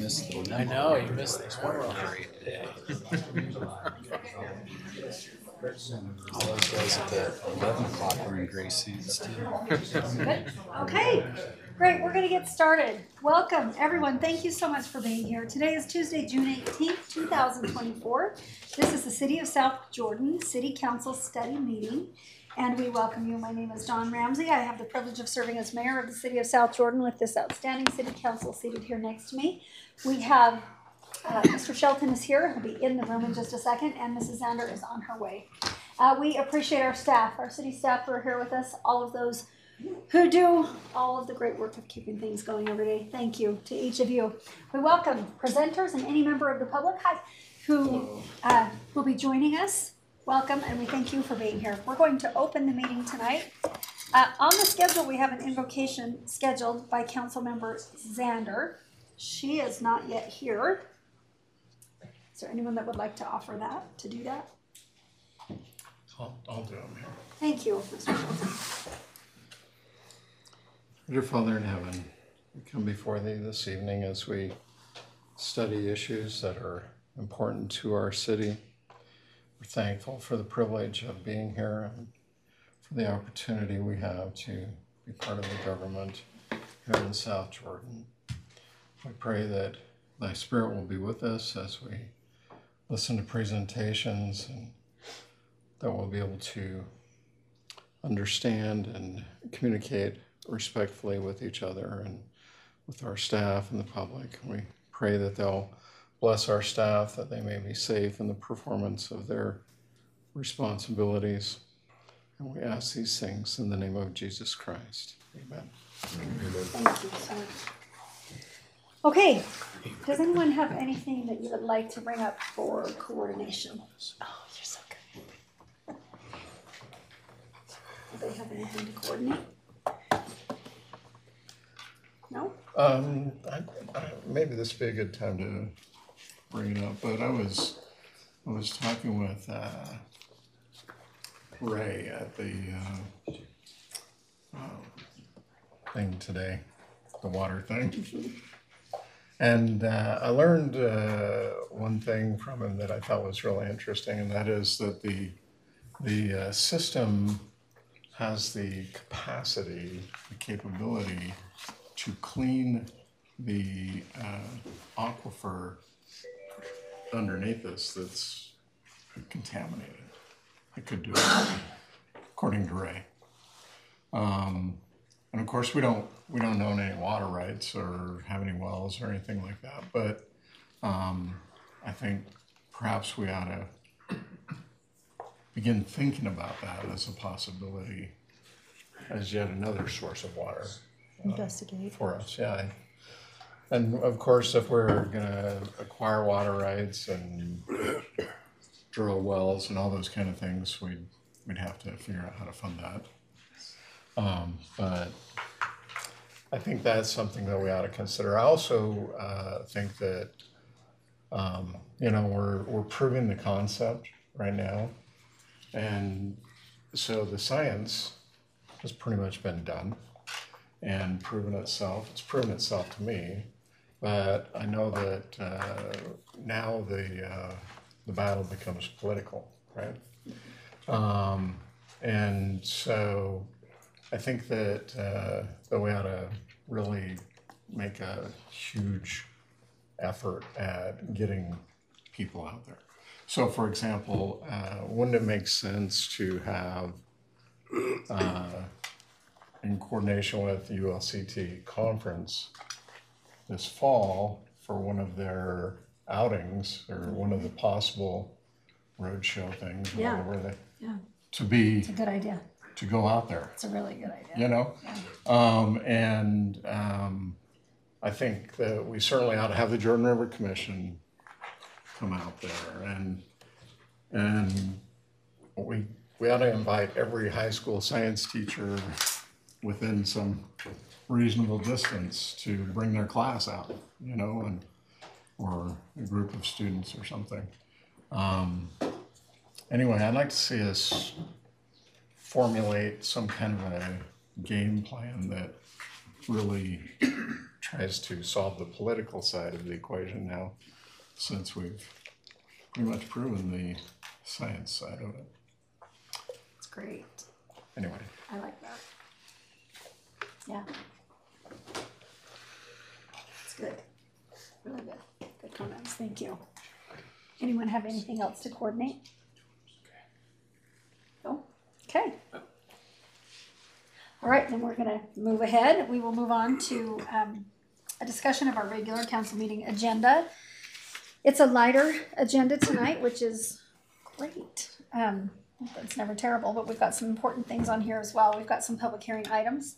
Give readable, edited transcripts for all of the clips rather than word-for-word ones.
missed the memo. I know, you missed this one today. All those guys at the 11 o'clock were in gray suits too. Good. Okay, great. We're going to get started. Welcome, everyone. Thank you so much for being here. Today is Tuesday, June 18th, 2024. This is the City of South Jordan City Council Study Meeting, and we welcome you. My name is Dawn Ramsey. I have the privilege of serving as mayor of the City of South Jordan with this outstanding City Council seated here next to me. We have Mr. Shelton is here. He'll be in the room in just a second, and Mrs. Zander is on her way. We appreciate our staff, our city staff who are here with us, all of those who do all of the great work of keeping things going every day. Thank you to each of you. We welcome presenters and any member of the public who will be joining us. Welcome, and we thank you for being here. We're going to open the meeting tonight. On the schedule, we have an invocation scheduled by Councilmember Zander. She is not yet here. Is there anyone that would like to offer that, to do that? I'll do them here. Thank you, Mr. Shelton. Dear Father in heaven, we come before thee this evening as we study issues that are important to our city. We're thankful for the privilege of being here and for the opportunity we have to be part of the government here in South Jordan. We pray that thy Spirit will be with us as we listen to presentations, and that we'll be able to understand and communicate respectfully with each other and with our staff and the public. We pray that they'll bless our staff, that they may be safe in the performance of their responsibilities. And we ask these things in the name of Jesus Christ. Amen. Thank you so much. Okay, does anyone have anything that you would like to bring up for coordination? Oh, you're so good. Do they have anything to coordinate? No? Maybe this would be a good time to bring it up, but I was talking with Ray at the thing today, the water thing. And I learned one thing from him that I thought was really interesting, and that is that the system has the capacity, the capability to clean the aquifer underneath us that's contaminated. It could do it, according to Ray. And of course, we don't own any water rights or have any wells or anything like that. But I think perhaps we ought to begin thinking about that as a possibility, as yet another source of water. Investigate. For us, yeah. And of course, if we're going to acquire water rights and drill wells and all those kind of things, we'd have to figure out how to fund that. But I think that's something that we ought to consider. I also think that we're proving the concept right now, and so the science has pretty much been done and proven itself. It's proven itself to me, but I know that now the battle becomes political, right? And so I think that we ought to really make a huge effort at getting people out there. So, for example, wouldn't it make sense to have, in coordination with the ULCT conference this fall, for one of their outings or one of the possible roadshow things, Yeah. whatever Yeah, to be it's a good idea. to go out there, It's a really good idea. you know? Yeah. I think that we certainly ought to have the Jordan River Commission come out there, and we ought to invite every high school science teacher within some reasonable distance to bring their class out, or a group of students or something. Anyway, I'd like to see us formulate some kind of a game plan that really tries to solve the political side of the equation now, since we've pretty much proven the science side of it. It's great. Anyway, I like that. Yeah. It's good. Really good. Good comments. Thank you. Anyone have anything else to coordinate? No? Okay. All right, then we're going to move ahead. We will move on to a discussion of our regular council meeting agenda. It's a lighter agenda tonight, which is great. It's never terrible, but we've got some important things on here as well. We've got some public hearing items.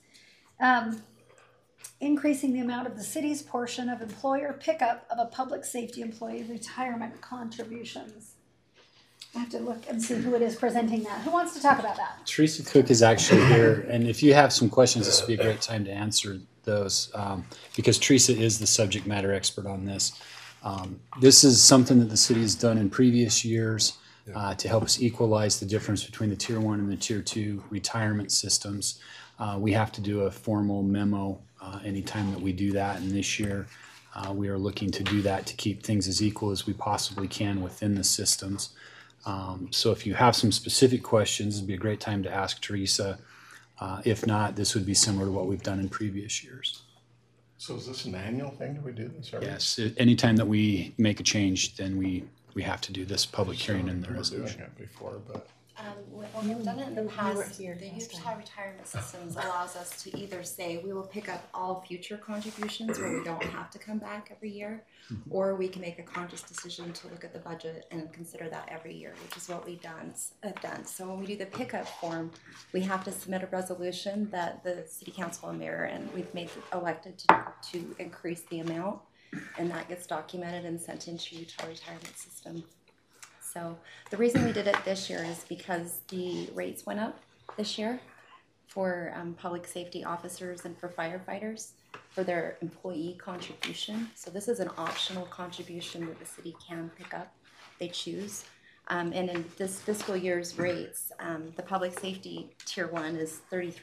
Increasing the amount of the city's portion of employer pickup of a public safety employee retirement contributions. I have to look and see who it is presenting that. Who wants to talk about that? Teresa Cook is actually here, and if you have some questions, this would be a great time to answer those, because Teresa is the subject matter expert on this. This is something that the city has done in previous years to help us equalize the difference between the Tier 1 and the Tier 2 retirement systems. We have to do a formal memo anytime that we do that, and this year we are looking to do that to keep things as equal as we possibly can within the systems. So if you have some specific questions, it'd be a great time to ask Teresa. If not, this would be similar to what we've done in previous years. so is this an annual thing? Do we do this every? Yes, anytime that we make a change, then we have to do this public hearing and the We were doing resolution. it before, but When we've done it in the past, the Utah Retirement Systems allows us to either say we will pick up all future contributions where we don't have to come back every year, or we can make a conscious decision to look at the budget and consider that every year, which is what we've done. So when we do the pickup form, we have to submit a resolution that the city council and mayor, and we've elected to increase the amount, and that gets documented and sent into Utah Retirement System. So the reason we did it this year is because the rates went up this year for public safety officers and for firefighters for their employee contribution. So this is an optional contribution that the city can pick up, they choose. And in this fiscal year's rates, the public safety Tier 1 is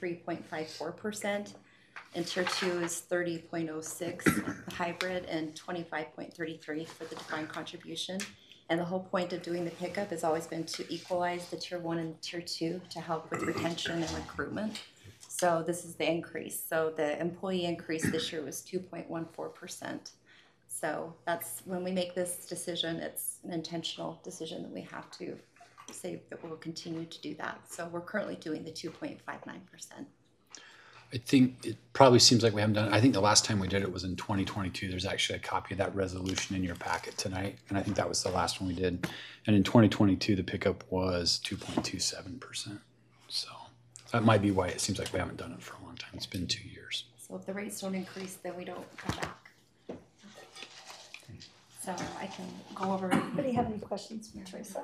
33.54%, and Tier 2 is 30.06, the hybrid, and 25.33 for the defined contribution. And the whole point of doing the pickup has always been to equalize the Tier 1 and Tier 2 to help with retention and recruitment. So this is the increase. So the employee increase this year was 2.14%. So that's, when we make this decision, it's an intentional decision that we have to say that we'll continue to do that. So we're currently doing the 2.59%. I think it probably seems like we haven't done it. I think the last time we did it was in 2022. There's actually a copy of that resolution in your packet tonight, and I think that was the last one we did. And in 2022, the pickup was 2.27%. So that might be why it seems like we haven't done it for a long time. It's been 2 years. So if the rates don't increase, then we don't come back. So I can go over. Anybody have any questions for Teresa?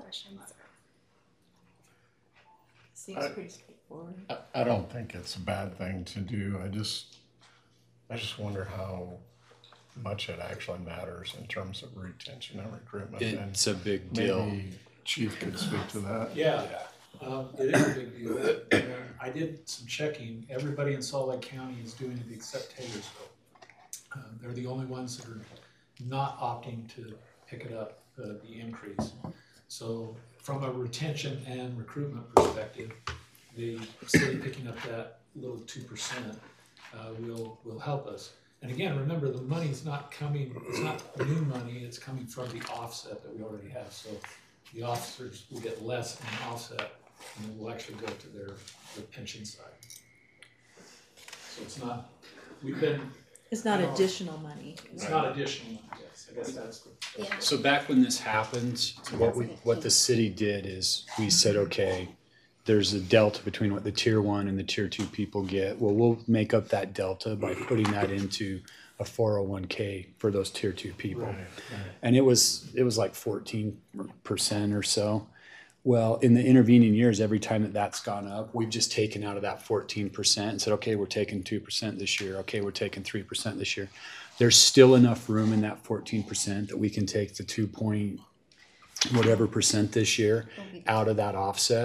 Seems pretty straightforward. I don't think it's a bad thing to do. I just wonder how much it actually matters in terms of retention and recruitment. It's a big And deal. maybe Chief could speak to that. Yeah, it is a big deal. And I did some checking. Everybody in Salt Lake County is doing it except Taylorsville. They're the only ones that are not opting to pick it up, the increase. So from a retention and recruitment perspective, the city picking up that little 2% will help us. And again, remember, the money's not coming, it's not new money, it's coming from the offset that we already have. So the officers will get less in the offset, and it will actually go to their pension side. So it's not, It's not additional money. it's not additional money, yes, I guess that's the. Yeah. So back when this happened, what the city did is we said, okay, there's a delta between what the Tier 1 and the Tier 2 people get. Well, we'll make up that delta by putting that into a 401k for those Tier 2 people. Right. And it was like 14% or so. Well, in the intervening years, every time that's gone up, we've just taken out of that 14% and said, okay, we're taking 2% this year. Okay, we're taking 3% this year. There's still enough room in that 14% that we can take the 2 point whatever percent this year out of that offset.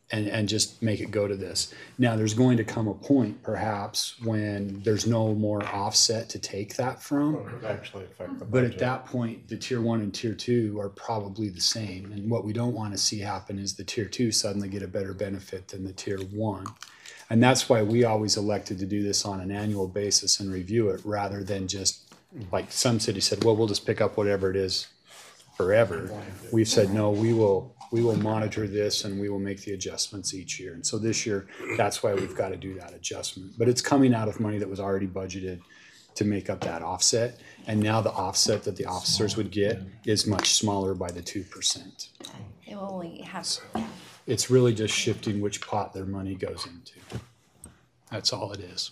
and just make it go to this. Now, there's going to come a point perhaps when there's no more offset to take that from. Actually affect the But at budget. that point, the tier 1 and tier 2 are probably the same. And what we don't want to see happen is the tier 2 suddenly get a better benefit than the tier 1. And that's why we always elected to do this on an annual basis and review it rather than just like some cities said, well, we'll just pick up whatever it is forever. We've said, no, we will monitor this and we will make the adjustments each year. And so this year, that's why we've got to do that adjustment. But it's coming out of money that was already budgeted to make up that offset. And now the offset that the officers would get is much smaller by the 2%. They will only have, It's really just shifting which pot their money goes into. That's all it is.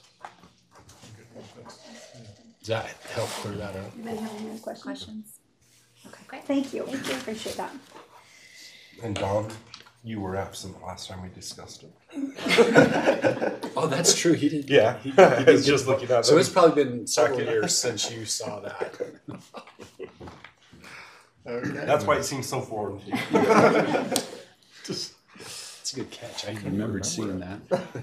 Does that help clear that up? Anybody have any other questions? questions. Okay, great. Thank you. Appreciate that. And Don, you were absent the last time we discussed it. Oh, that's true. He did. Yeah, He I did. was just looking at So them. it's probably been several years since you saw that. Okay. That's why it seems so foreign to you. It's a good catch. I remembered seeing that.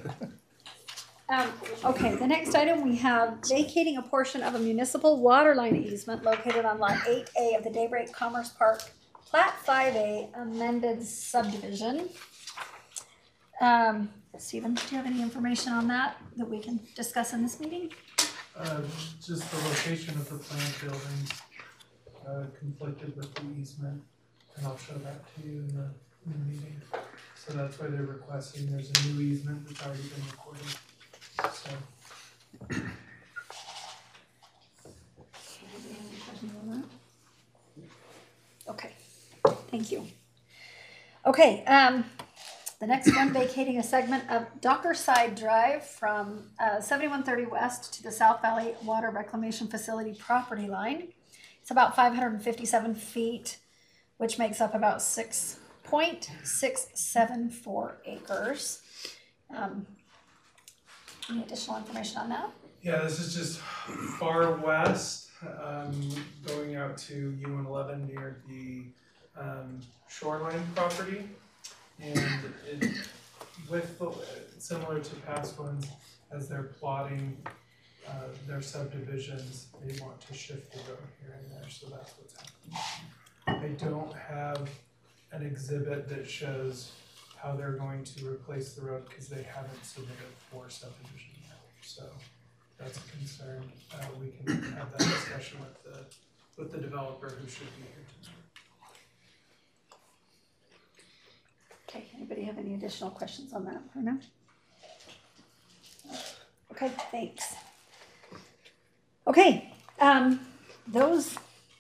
Okay, the next item, we have vacating a portion of a municipal water line easement located on lot 8A of the Daybreak Commerce Park, Plat 5A amended subdivision. Stephen, do you have any information on that we can discuss in this meeting? Just the location of the planned buildings conflicted with the easement, and I'll show that to you in the meeting. So that's why they're requesting, there's a new easement that's already been recorded, so. Okay, thank you. Okay, the next one, vacating a segment of Dockerside Drive from 7130 West to the South Valley Water Reclamation Facility property line. It's about 557 feet, which makes up about 6.674 acres. Any additional information on that? Yeah, this is just far west, going out to U11 near the shoreline property. And it, similar to past ones, as they're plotting their subdivisions, they want to shift the road here and there, so that's what's happening. They don't have an exhibit that shows how they're going to replace the road because they haven't submitted for subdivision yet. So that's a concern. We can have that discussion with the developer who should be here tonight. Okay, anybody have any additional questions on that for now? Okay, thanks. Okay, those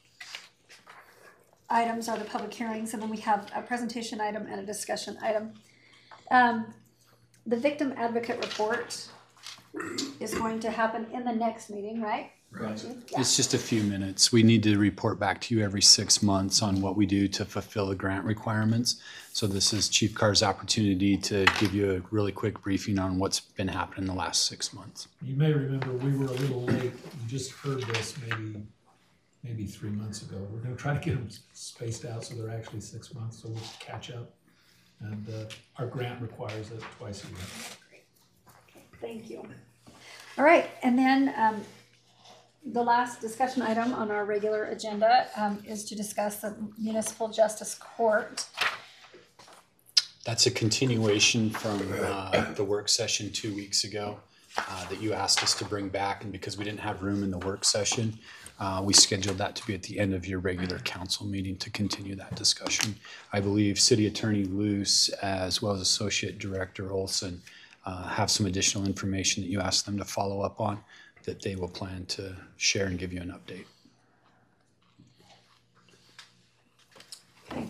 items are the public hearings, and then we have a presentation item and a discussion item. The victim advocate report is going to happen in the next meeting, right? Right. Yeah. It's just a few minutes. We need to report back to you every 6 months on what we do to fulfill the grant requirements. So this is Chief Carr's opportunity to give you a really quick briefing on what's been happening the last 6 months. You may remember we were a little late. You just heard this maybe 3 months ago. We're gonna try to get them spaced out so they're actually 6 months, so we'll catch up. And our grant requires it twice a year. Thank you. All right, and then the last discussion item on our regular agenda is to discuss the Municipal Justice Court. That's a continuation from the work session 2 weeks ago that you asked us to bring back. And because we didn't have room in the work session, we scheduled that to be at the end of your regular council meeting to continue that discussion. I believe City Attorney Luce, as well as Associate Director Olson, have some additional information that you asked them to follow up on that they will plan to share and give you an update. Okay.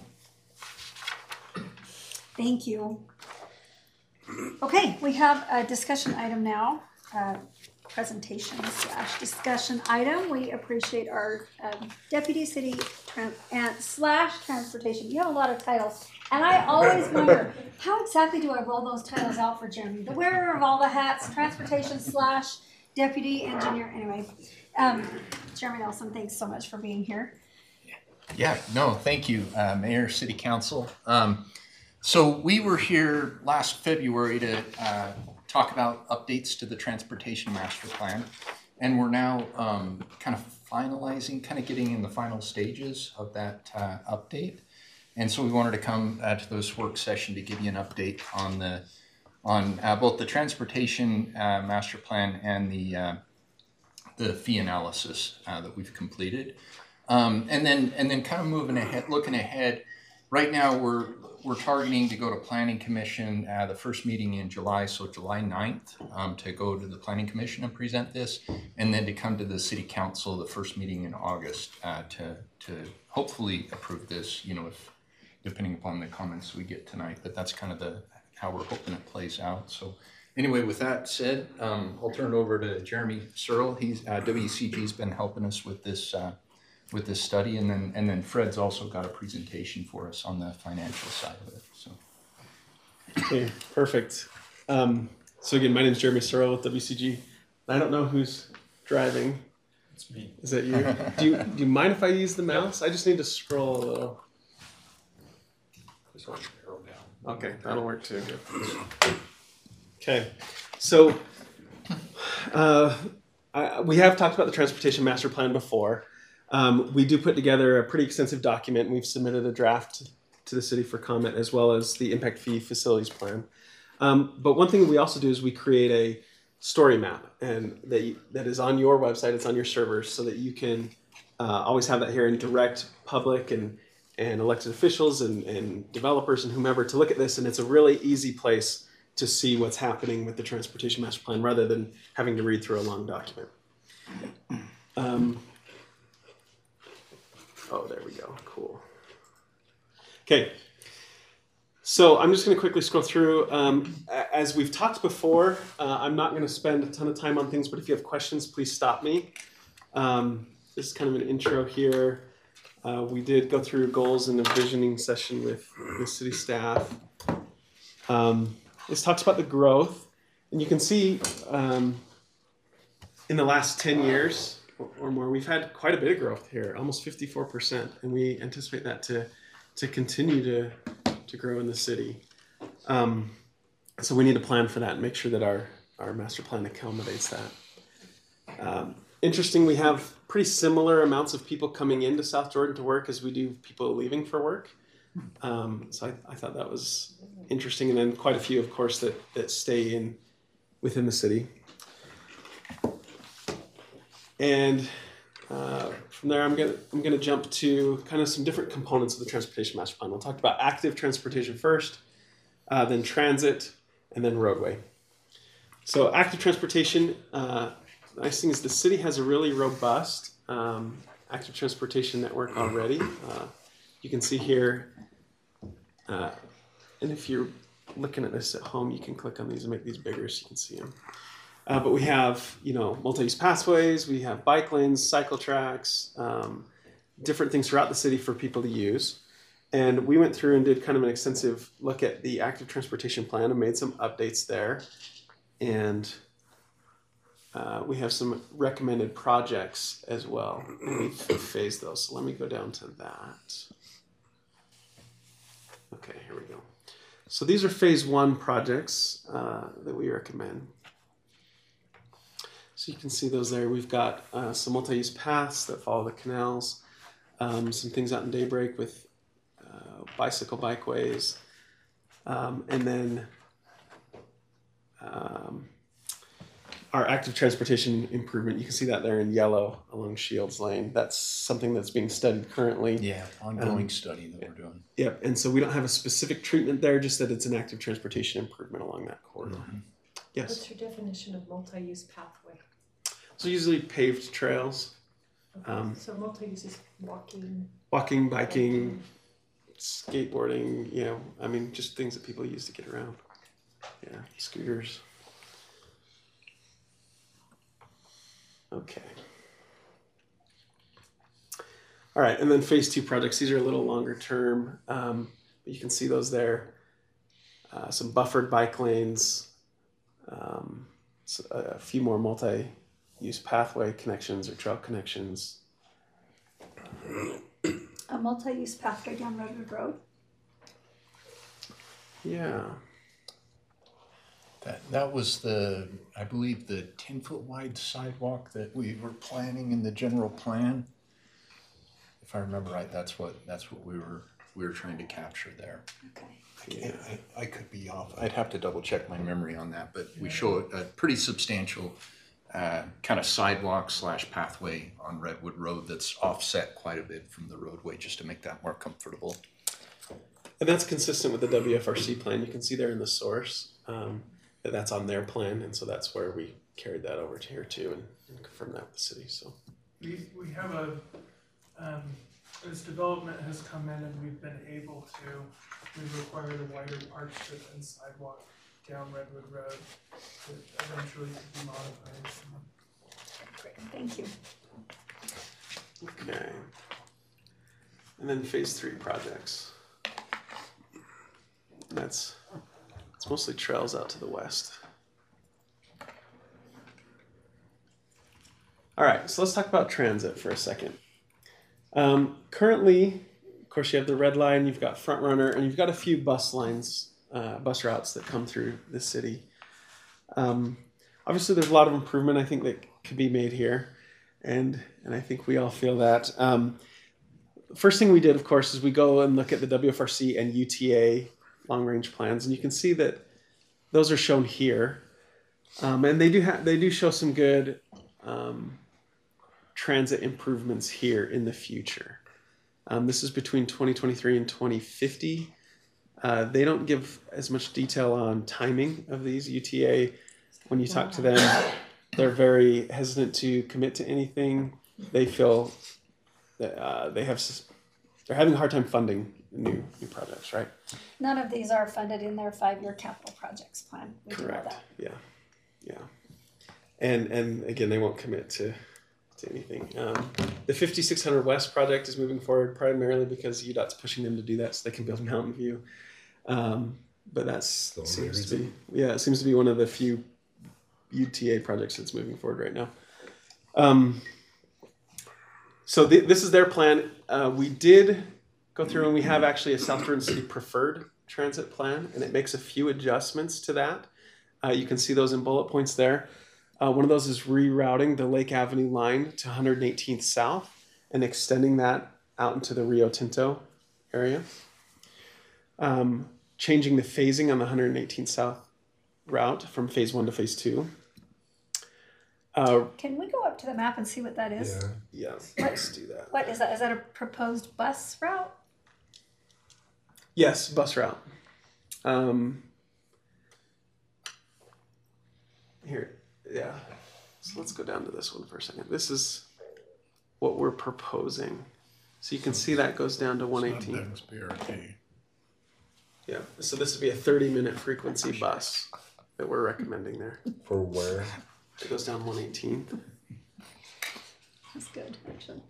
Thank you. Okay, we have a discussion item now, presentation / discussion item. We appreciate our Deputy City Transportation. You have a lot of titles, and I always wonder, how exactly do I roll those titles out for Jeremy? The wearer of all the hats, Transportation / Deputy Engineer. Anyway, Jeremy Nelson, thanks so much for being here. Yeah, no, thank you, Mayor, City Council. So we were here last February to talk about updates to the Transportation Master Plan. And we're now kind of finalizing, kind of getting in the final stages of that update. And so we wanted to come to this work session to give you an update on both the Transportation Master Plan and the fee analysis that we've completed. And then kind of moving ahead, looking ahead. Right now we're targeting to go to Planning Commission the first meeting in July, so July 9th, to go to the Planning Commission and present this, and then to come to the City Council the first meeting in August to hopefully approve this, if depending upon the comments we get tonight. But that's kind of how we're hoping it plays out. So anyway, with that said, I'll turn it over to Jeremy Searle. He's WCG's been helping us with this study, and then Fred's also got a presentation for us on the financial side of it. So. Okay, perfect. So again, my name is Jeremy Searle with WCG. I don't know who's driving. It's me. Is that you? Do you mind if I use the mouse? I just need to scroll a little. Just hold your arrow down. Okay, that'll work too. Okay, so we have talked about the Transportation Master Plan before. We do put together a pretty extensive document, and we've submitted a draft to the city for comment, as well as the impact fee facilities plan. But one thing we also do is we create a story map, and that is on your website. It's on your servers, so that you can always have that here and direct public and elected officials and developers and whomever to look at this. And it's a really easy place to see what's happening with the Transportation Master Plan, rather than having to read through a long document. Oh, there we go. Cool. Okay. So I'm just going to quickly scroll through. As we've talked before, I'm not going to spend a ton of time on things, but if you have questions, please stop me. This is kind of an intro here. We did go through goals in a visioning session with the city staff. This talks about the growth. And you can see in the last 10 years, or more, we've had quite a bit of growth here, almost 54%, and we anticipate that to continue to grow in the city. So we need to plan for that and make sure that our master plan accommodates that. Interesting, we have pretty similar amounts of people coming into South Jordan to work as we do people leaving for work. So I thought that was interesting, and then quite a few, of course, that stay within the city. And from there, I'm gonna jump to kind of some different components of the Transportation Master Plan. We'll talk about active transportation first, then transit, and then roadway. So active transportation, the nice thing is the city has a really robust active transportation network already. You can see here, and if you're looking at this at home, you can click on these and make these bigger so you can see them. But we have, multi-use pathways, we have bike lanes, cycle tracks, different things throughout the city for people to use. And we went through and did kind of an extensive look at the active transportation plan and made some updates there. And we have some recommended projects as well. And we've phased those. So let me go down to that. Okay, here we go. So these are phase 1 projects that we recommend. So you can see those there. We've got some multi-use paths that follow the canals, some things out in Daybreak with bicycle bikeways, and then our active transportation improvement. You can see that there in yellow along Shields Lane. That's something that's being studied currently. Yeah, ongoing study that we're doing. Yep, and so we don't have a specific treatment there, just that it's an active transportation improvement along that corridor. Mm-hmm. Yes? What's your definition of multi-use pathway? So usually paved trails. Okay. So multi-use is walking, biking, skateboarding, just things that people use to get around. Yeah, scooters. Okay. All right, and then phase 2 projects. These are a little longer term, but you can see those there. Some buffered bike lanes, a few more multi-use pathway connections or trail connections. A multi-use pathway down Redwood Road. Yeah. That was I believe the 10-foot wide sidewalk that we were planning in the general plan. If I remember right, that's what we were trying to capture there. Okay. I could be off. I'd have to double check my memory on that, but we show a pretty substantial kind of sidewalk / pathway on Redwood Road that's offset quite a bit from the roadway just to make that more comfortable. And that's consistent with the WFRC plan. You can see there in the source that's on their plan, and so that's where we carried that over to here too and confirmed that with the city. So We have as development has come in and we've been able to, we've required a wider park strip and sidewalk down Redwood Road that eventually could be modified. Great. Thank you. okay. And then phase 3 projects. It's mostly trails out to the west. All right, so let's talk about transit for a second. Currently, of course, you have the red line, you've got Front Runner, and you've got a few bus lines, bus routes that come through the city. Obviously, there's a lot of improvement I think that could be made here, and I think we all feel that. First thing we did, of course, is we go and look at the WFRC and UTA long-range plans, and you can see that those are shown here, and they do show some good transit improvements here in the future. This is between 2023 and 2050. They don't give as much detail on timing of these. UTA, when you talk to them, they're very hesitant to commit to anything. They feel that they're having a hard time funding new projects, right? None of these are funded in their 5-year capital projects plan. We do know Correct. that. Yeah. And again, they won't commit to anything. The 5600 West project is moving forward primarily because UDOT's pushing them to do that so they can build Mountain View. But that seems to be one of the few UTA projects that's moving forward right now. So this is their plan. We did go through and we have actually a South Jordan City preferred transit plan, and it makes a few adjustments to that. You can see those in bullet points there. One of those is rerouting the Lake Avenue line to 118th South and extending that out into the Rio Tinto area. Changing the phasing on the 118th South route from phase 1 to phase 2. Can we go up to the map and see what that is? Yeah, let's do that. What is that? Is that a proposed bus route? Yes, bus route. Here, yeah. So let's go down to this one for a second. This is what we're proposing. So you can see that goes down to 118. Yeah, so this would be a 30-minute frequency bus that we're recommending there. For where? It goes down 118th. That's good, actually.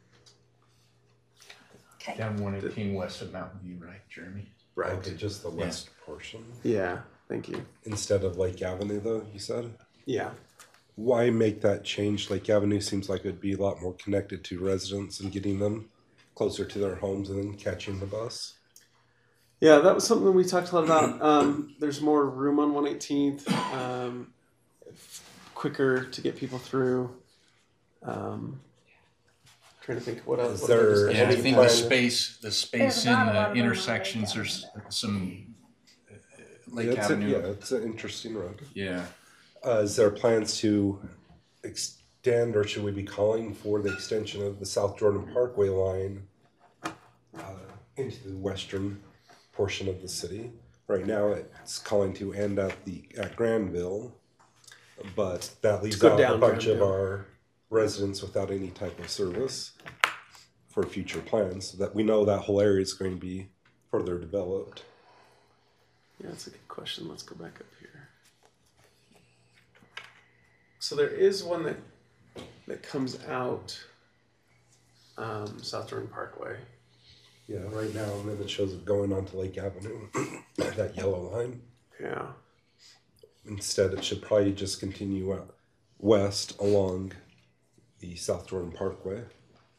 Okay. Down 118 west of Mountain View, right, Jeremy? Right. Okay, just the west portion. Yeah, thank you. Instead of Lake Avenue, though, you said? Yeah. Why make that change? Lake Avenue seems like it'd be a lot more connected to residents and getting them closer to their homes and then catching the bus. Yeah, that was something we talked a lot about. There's more room on 118th, quicker to get people through. Trying to think what else. Is there Yeah, I think the space There's in not a lot the of room on intersections, Lake there's Avenue. some Lake Avenue. It's an interesting road. Yeah. Is there plans to extend, or should we be calling for the extension of the South Jordan Parkway line into the western portion of the city? Right now, it's calling to end at Granville, but that leaves out a bunch of our residents without any type of service for future plans. So that we know that whole area is going to be further developed. Yeah, that's a good question. Let's go back up here. So there is one that comes out South Jordan Parkway. Yeah, right now, and then it shows it going onto Lake Avenue, that yellow line. Yeah. Instead, it should probably just continue out west along the South Jordan Parkway.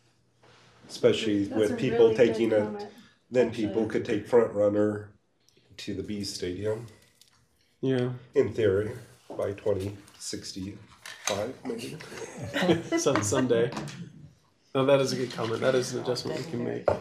Especially That's with a people really good taking it, comment, then actually. people could take Front Runner to the Bees Stadium, Yeah. in theory, by 2065, maybe. Someday. No, that is a good comment. That is an adjustment we can make.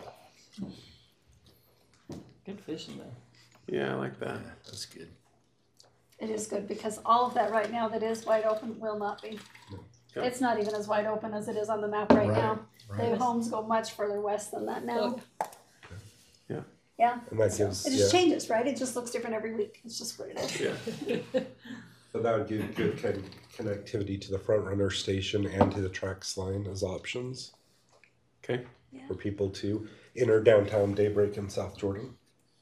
Good fishing though. Yeah, I like that. That's good. It is good because all of that right now that is wide open will not be. Yeah. It's not even as wide open as it is on the map right now. Right. The homes go much further west than that now. Yeah. Yeah, And that gives, it just changes, right? It just looks different every week. It's just what it is. Yeah. so that would give good connectivity to the front runner station and to the tracks line as options Okay. for people to enter downtown Daybreak in South Jordan.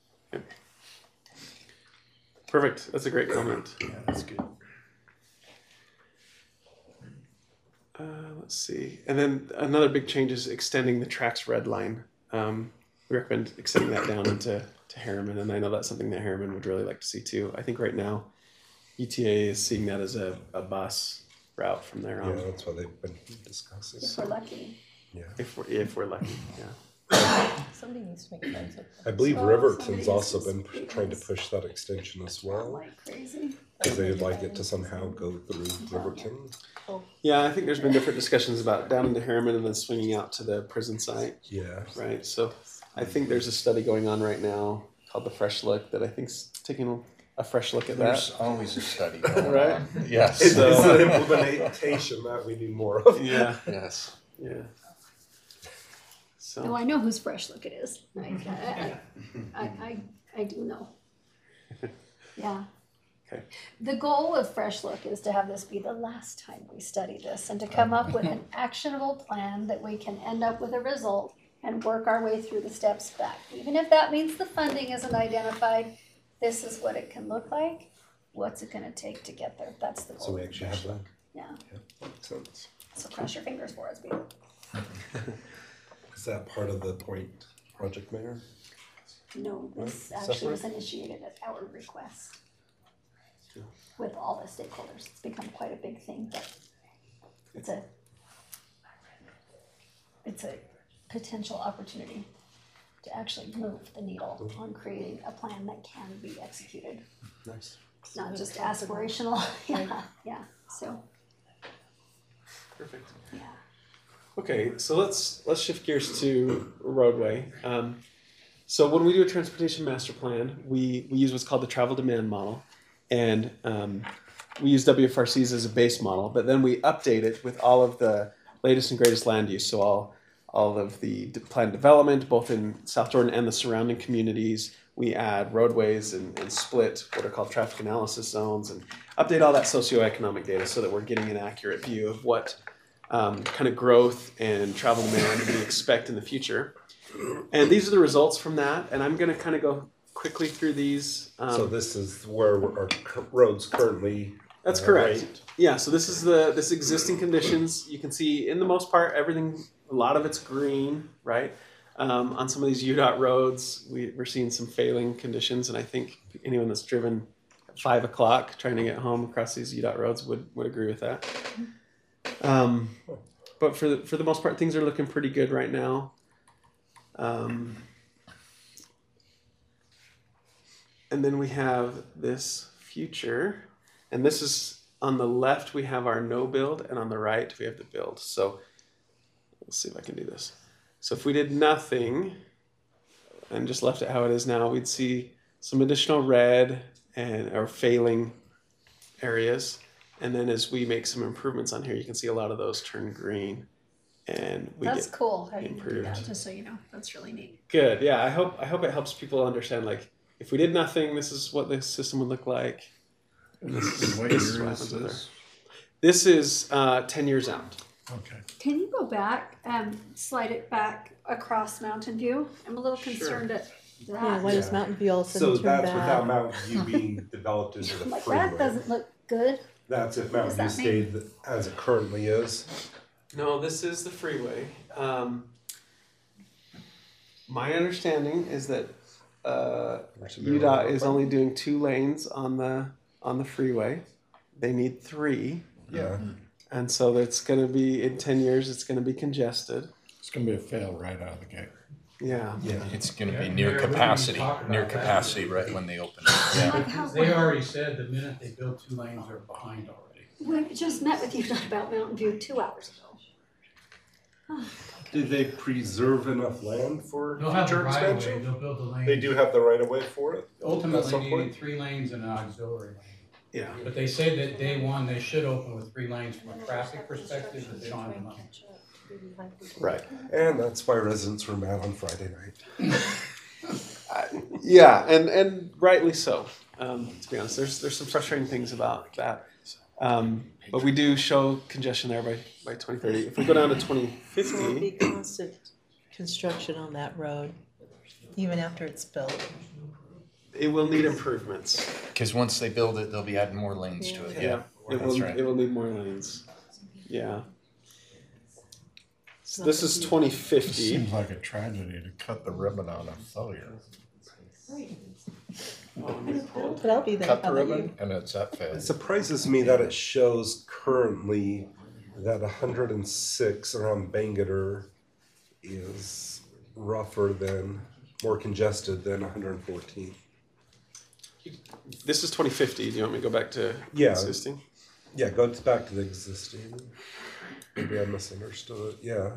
Perfect. That's a great comment. Yeah, that's good. Let's see. And then another big change is extending the tracks red line. We recommend extending that down into Harriman, and I know that's something that Harriman would really like to see too. I think right now ETA is seeing that as a bus route from there on. Yeah, that's what they've been discussing. If we're lucky. Yeah. If we're lucky, yeah. Somebody needs to make friends with them. I believe Oh, Riverton's somebody's also just been pretty trying to nice. push that extension as well, Like crazy. because they would like it to somehow go through Riverton. Yeah, I think there's been different discussions about down into Harriman and then swinging out to the prison site, Yeah. right? So I think there's a study going on right now called the Fresh Look that I think's taking a fresh look at There's that. always a study going Right? on. Yes. It's the implementation that we need more of. Yeah, Yes. yeah. Oh, So I know whose Fresh Look it is. I do know. Yeah. Okay. The goal of Fresh Look is to have this be the last time we study this and to come up with an actionable plan that we can end up with a result and work our way through the steps back. Even if that means the funding isn't identified, this is what it can look like. What's it gonna take to get there? That's the goal. So we actually have that. Yeah, Makes sense. so cross your fingers for us, Peter. Is that part of the point project, Mayor? No, this Right, actually was separate? initiated at our request with all the stakeholders. It's become quite a big thing, but it's a potential opportunity to actually move the needle on creating a plan that can be executed, Nice. not just aspirational. Yeah, so, perfect. yeah. Okay, so let's shift gears to roadway. So when we do a transportation master plan, we use what's called the travel demand model, and we use WFRCs as a base model, but then we update it with all of the latest and greatest land use. So all of the planned development, both in South Jordan and the surrounding communities. We add roadways and split what are called traffic analysis zones and update all that socioeconomic data so that we're getting an accurate view of what kind of growth and travel demand we expect in the future. And these are the results from that. And I'm going to kind of go quickly through these. So this is where our roads currently. That's correct. rate. Yeah, so this is this existing conditions. You can see in the most part, everything, a lot of it's green, right? On some of these UDOT roads, we're seeing some failing conditions. And I think anyone that's driven at 5 o'clock trying to get home across these UDOT roads would agree with that. But for the most part, things are looking pretty good right now. And then we have this future, and this is on the left we have our no build, and on the right we have the build. So let's see if I can do this. So if we did nothing and just left it how it is now, we'd see some additional red or failing areas. And then as we make some improvements on here, you can see a lot of those turn green, and we That's get cool how you can do that, improved. just so you know. That's really neat. Good. Yeah, I hope it helps people understand, like, if we did nothing, this is what the system would look like. And What this is year what is happens with this? This is 10 years out. Okay. Can you go back and slide it back across Mountain View? I'm a little concerned at Yeah, that. why does Mountain View all of a So sudden turn that's bad? without Mountain View being developed into the Like, freeway. that doesn't look good. That's if Mountain View does that mean? stayed as it currently is. No, this is the freeway. My understanding is that UDOT is only doing 2 lanes on the freeway. They need 3, Yeah. and so it's going to be in 10 years. It's going to be congested. It's gonna be a fail right out of the gate. Yeah. Yeah. It's gonna be Yeah, near Mayor, we were capacity, talking near about that. capacity right when they open. Yeah. Like how, They already said the minute they build 2 lanes, they're behind already. we just met with you about Mountain View 2 hours ago. Do they preserve enough land for They'll have the future right of way, expansion? they'll build the lane. They do have the right of way for it? At Ultimately, some you point? need 3 lanes and an auxiliary lane. Yeah. But they say that day one, they should open with 3 lanes from a traffic perspective, but they don't have enough. Right. And that's why residents were mad on Friday night. Yeah, and rightly so. To be honest, there's some frustrating things about that. But we do show congestion there by 2030. If we go down to There will 2050, be constant construction on that road, even after it's built. it will need improvements. Because once they build it, they'll be adding more lanes to it. Yeah, It that's will right. it will need more lanes. Yeah. So this is 2050. Seems like a tragedy to cut the ribbon on a failure. But I'll be there. Cut the How about you? ribbon and it's at failure. It surprises me that it shows currently that 106 around Bangerter is rougher than, more congested than 114. This is 2050. Do you want me to go back to Yeah. existing? Yeah, go back to the existing. Maybe I misunderstood it. Yeah.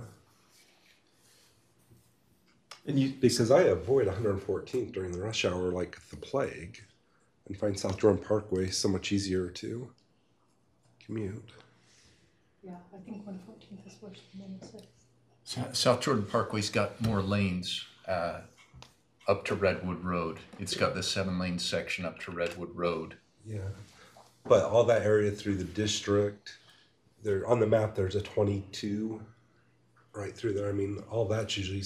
And you Because I avoid 114th during the rush hour like the plague and find South Jordan Parkway so much easier to commute. Yeah, I think 114th is worse than 106. South Jordan Parkway's got more lanes up to Redwood Road. It's got the 7-lane section up to Redwood Road. Yeah. But all that area through the district, there on the map there's a 22 right through there. I mean, all that's usually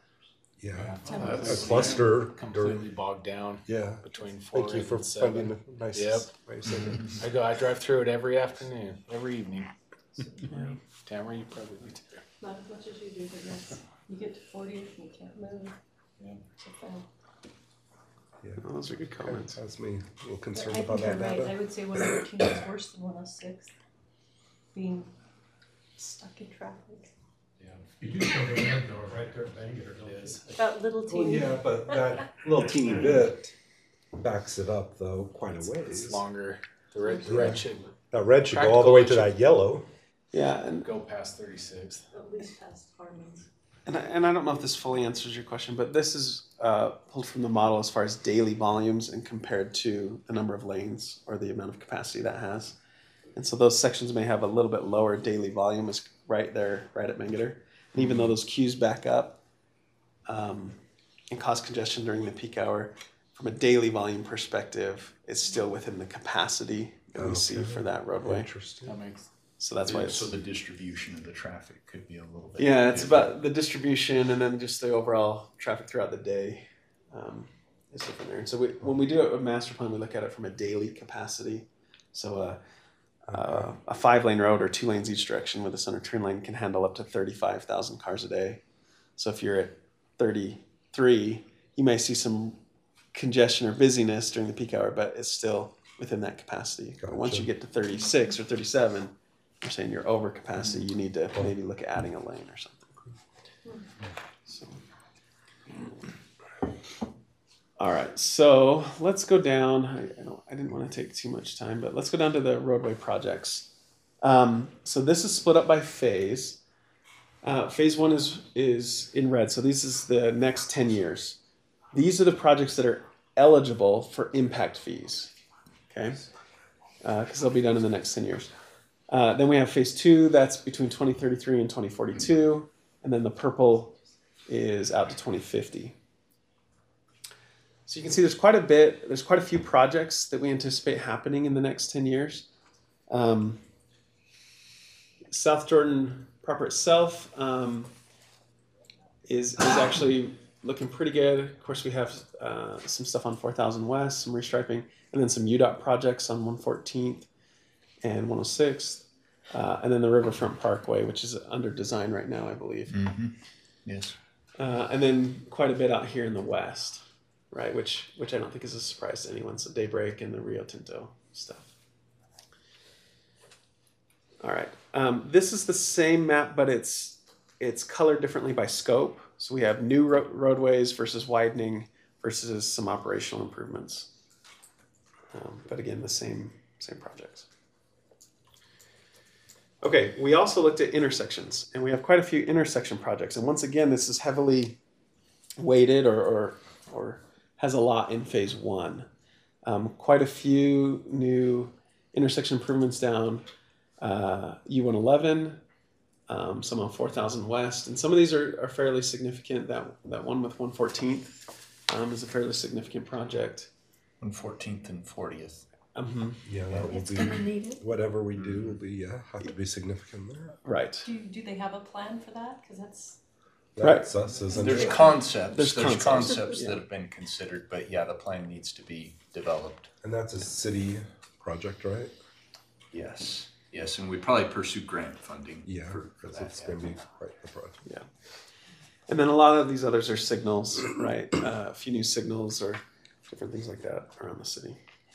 a cluster. Completely bogged down Yeah. between 4 Thank you for and 7. finding a nice Yep. nice area. I drive through it every afternoon, every evening. Tamara, you probably do too. Not as much as you do, but yes, you get to 40th and you can't move. Yeah. It's a fail. Oh, those are good comments. Has me a little But concerned I about think you're that right. data. I would say 114 is worse than 106. Being stuck in traffic. You do show the red though, right there at Bangor, don't you? That little Well, teeny. yeah, but that little teeny bit backs it up though quite a It's ways. longer. The red should That red should go all the way to that yellow. Yeah, and go past 36th. At least past Harmon's. And I don't know if this fully answers your question, but this is pulled from the model as far as daily volumes and compared to the number of lanes or the amount of capacity that has. And so those sections may have a little bit lower daily volume is right there, right at Bangerter. And even though those queues back up and cause congestion during the peak hour, from a daily volume perspective, it's still within the capacity that we see for that roadway. Interesting. That makes So that's why it's... So the distribution of the traffic could be a little bit. Yeah, it's different. about the distribution and then just the overall traffic throughout the day is different there. And so when we do a master plan, we look at it from a daily capacity. So a 5-lane road or 2 lanes each direction with a center turn lane can handle up to 35,000 cars a day. So if you're at 33, you may see some congestion or busyness during the peak hour, but it's still within that capacity. But once you get to 36 or 37, you're saying you're over capacity, you need to maybe look at adding a lane or something. So. All right, so let's go down. I didn't want to take too much time, but let's go down to the roadway projects. So this is split up by phase. Phase 1 is in red, so this is the next 10 years. These are the projects that are eligible for impact fees, okay? Because they'll be done in the next 10 years. Then we have phase 2, that's between 2033 and 2042. And then the purple is out to 2050. So you can see there's quite a few projects that we anticipate happening in the next 10 years. South Jordan proper itself is actually looking pretty good. Of course, we have some stuff on 4000 West, some restriping, and then some UDOT projects on 114th and 106th. And then the Riverfront Parkway, which is under design right now, I believe. Mm-hmm. Yes. And then quite a bit out here in the west, right? Which I don't think is a surprise to anyone. So Daybreak and the Rio Tinto stuff. All right. This is the same map, but it's colored differently by scope. So we have new roadways versus widening versus some operational improvements. But again, the same projects. Okay, we also looked at intersections, and we have quite a few intersection projects. And once again, this is heavily weighted or has a lot in phase one. Quite a few new intersection improvements down U111, some on 4000 West, and some of these are fairly significant. That one with 114th is a fairly significant project. 114th and 40th. Yeah, that will It's be, gonna need it. whatever we do will be, have to be significant there. Right. Do they have a plan for that? Because that's, That's us, isn't There's it? concepts. There's There's concepts. concepts Yeah. that have been considered, but yeah, the plan needs to be developed. And that's a city project, right? Yes. Yes, and we probably pursue grant funding. Yeah, for because that. it's going to be quite the project. Yeah. And then a lot of these others are signals, right? A few new signals or different things like that around the city.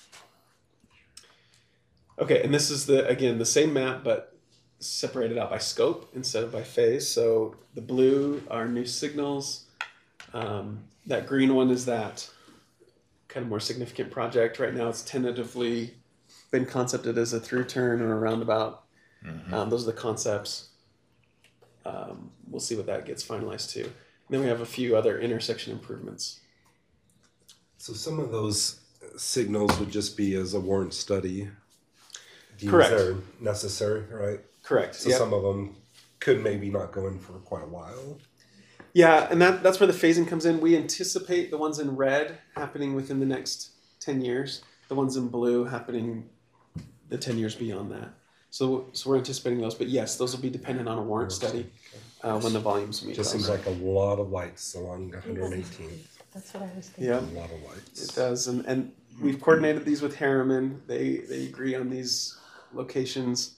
Okay, and this is the same map, but separated out by scope instead of by phase. So the blue are new signals. That green one is that kind of more significant project. Right now, it's tentatively been concepted as a through turn or a roundabout. Those are the concepts. We'll see what that gets finalized too. And then we have a few other intersection improvements. So some of those signals would just be as a warrant study. Deems Correct. They're necessary, right? Correct. So Yep. some of them could maybe not go in for quite a while. Yeah, and that's where the phasing comes in. We anticipate the ones in red happening within the next 10 years. The ones in blue happening the 10 years beyond that. So we're anticipating those. But yes, those will be dependent on a warrant study when the volumes meet. Just seems like a lot of lights along 118th. that's what I was thinking. Yeah, A lot of lights. it does. And we've coordinated these with Harriman. They agree on these locations.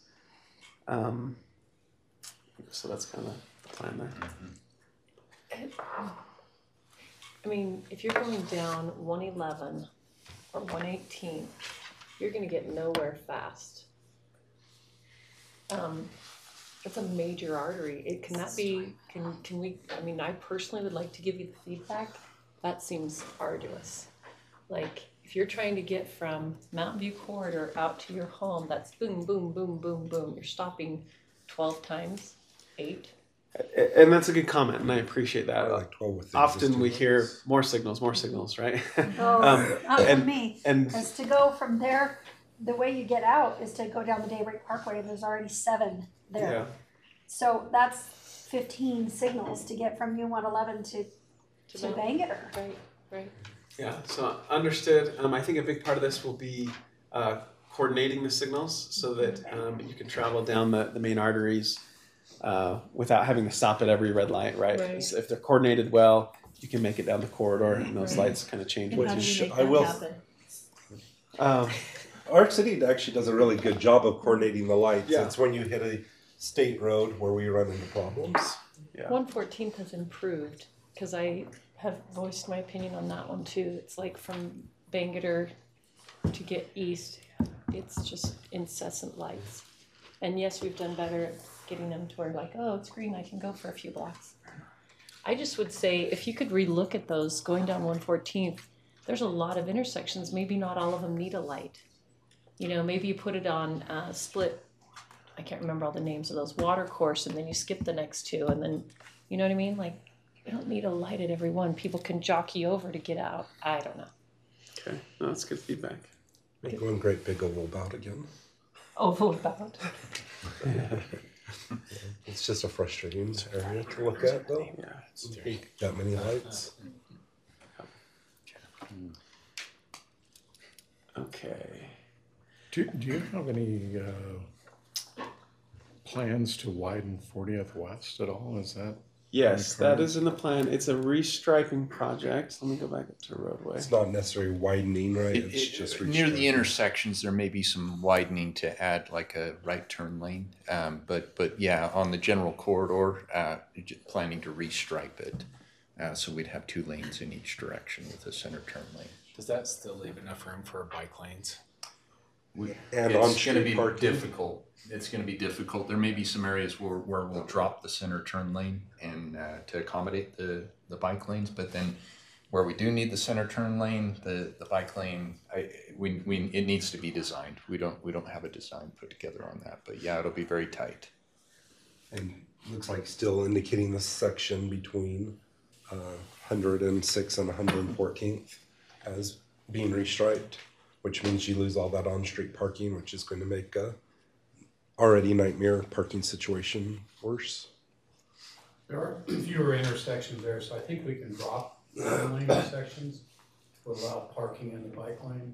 So that's kind of the plan there. I mean, if you're going down 111 or 118, you're gonna get nowhere fast. It's a major artery. It can that be, can we, I mean, I personally would like to give you the feedback. That seems arduous. Like, if you're trying to get from Mountain View Corridor out to your home, that's boom, boom, boom, boom, boom. You're stopping 12 times, 8. And that's a good comment, and I appreciate that. Like 12 with the Often existing we hear ones. more signals, right? Oh, not for and- me. and Because to go from there, the way you get out is to go down the Daybreak Parkway, and there's already 7 there. yeah, So that's 15 signals to get from U111 to Bangor. Right. yeah. So understood. I think a big part of this will be coordinating the signals so that you can travel down the main arteries without having to stop at every red light, right? Right. So if they're coordinated well, you can make it down the corridor, and those lights kind of change. And with how do you. you make I that will- happen? Our city actually does a really good job of coordinating the lights. Yeah. It's when you hit a state road where we run into problems. Yeah. 114th has improved because I have voiced my opinion on that one too. It's like from Bangor to get east, it's just incessant lights. And yes, we've done better at getting them to where like, oh, it's green, I can go for a few blocks. I just would say if you could relook at those going down 114th, there's a lot of intersections. Maybe not all of them need a light. You know, maybe you put it on split. I can't remember all the names of those, water course, and then you skip the next 2, and then, you know what I mean? Like, you don't need a light at every one. People can jockey over to get out. I don't know. Okay, no, that's good feedback. Make one great big oval bout again. Oval about. It's just a frustrating area to look at, though. Yeah. That many lights. Okay. Do you have any plans to widen 40th West at all? Is that? Yes, that is in the plan. It's a restriping project. Let me go back up to roadway. It's not necessarily widening, right? It's just Near the restriping. intersections, there may be some widening to add like a right turn lane. But yeah, on the general corridor, planning to restripe it. So we'd have 2 lanes in each direction with a center turn lane. Does that still leave enough room for bike lanes? We, And it's on-street going to be parking? difficult. It's going to be difficult. There may be some areas where we'll drop the center turn lane and to accommodate the bike lanes, but then where we do need the center turn lane, the bike lane, it needs to be designed. We don't have a design put together on that, but yeah, it'll be very tight. And looks like still indicating the section between 106 and 114th as being restriped, which means you lose all that on-street parking, which is going to make a already nightmare parking situation worse. There are fewer intersections there, so I think we can drop the lane intersections to allow parking in the bike lane.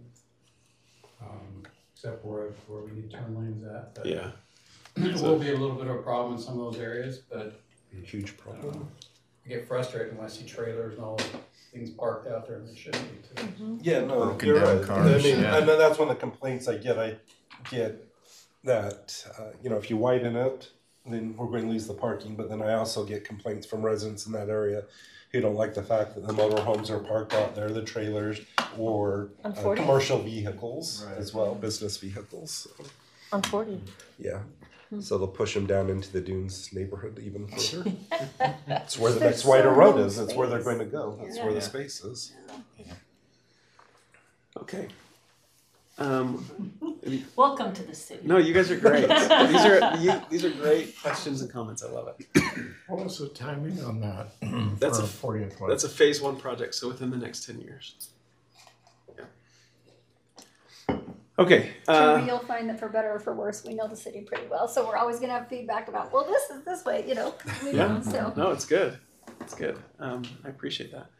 Except where we need turn lanes at. But Yeah. it will be a little bit of a problem in some of those areas, but A huge problem. I get frustrated when I see trailers and all the things parked out there and they shouldn't be too. Yeah, no, Broken you're down right. cars, I mean, yeah. I know that's one of the complaints I get. I get that, if you widen it, then we're going to lose the parking. But then I also get complaints from residents in that area who don't like the fact that the motorhomes are parked out there, the trailers, or On 40? commercial vehicles as well, business vehicles. So, On 40. yeah. So they'll push them down into the Dunes neighborhood even further. It's where the next wider road is. It's where they're going to go. That's where the space is. Okay. Welcome to the city. No, you guys are great. These are great questions and comments. I love it. What was the timing on that? That's for a 40th one? That's a phase 1 project, so within the next 10 years. Yeah. Okay. Sure, you'll find that for better or for worse, we know the city pretty well, so we're always gonna have feedback about, well, this is this way, we Yeah. know, so. No, it's good. It's good. I appreciate that.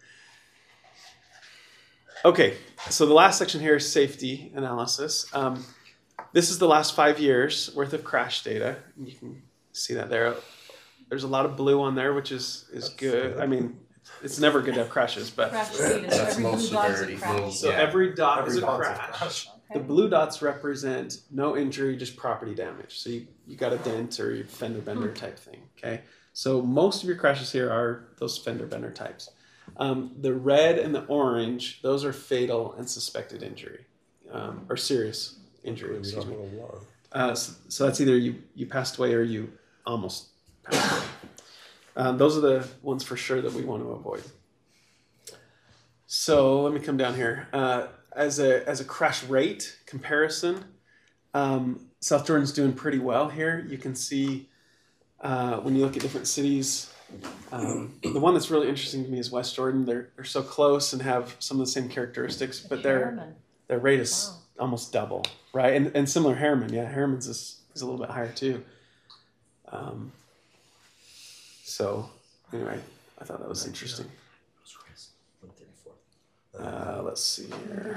Okay, so the last section here is safety analysis. This is the last 5 years worth of crash data. You can see that there. There's a lot of blue on there, which is good. I mean, it's never good to have crashes, but Crash speed is That's every low blue dot's a severity, crash. low- so Yeah. every dot Every is a dot's a crash. Okay. The blue dots represent no injury, just property damage. So you got a dent or your fender bender type thing. Okay. So most of your crashes here are those fender bender types. The red and the orange, those are fatal and suspected injury, or serious injury. Excuse me. So that's either you passed away or you almost passed away. Those are the ones for sure that we want to avoid. So let me come down here. As a crash rate comparison, South Jordan's doing pretty well here. You can see when you look at different cities, the one that's really interesting to me is West Jordan. They're so close and have some of the same characteristics, but their rate is almost double, right? And similar Harriman, yeah, Harriman's is a little bit higher too. So anyway, I thought that was interesting. Let's see here.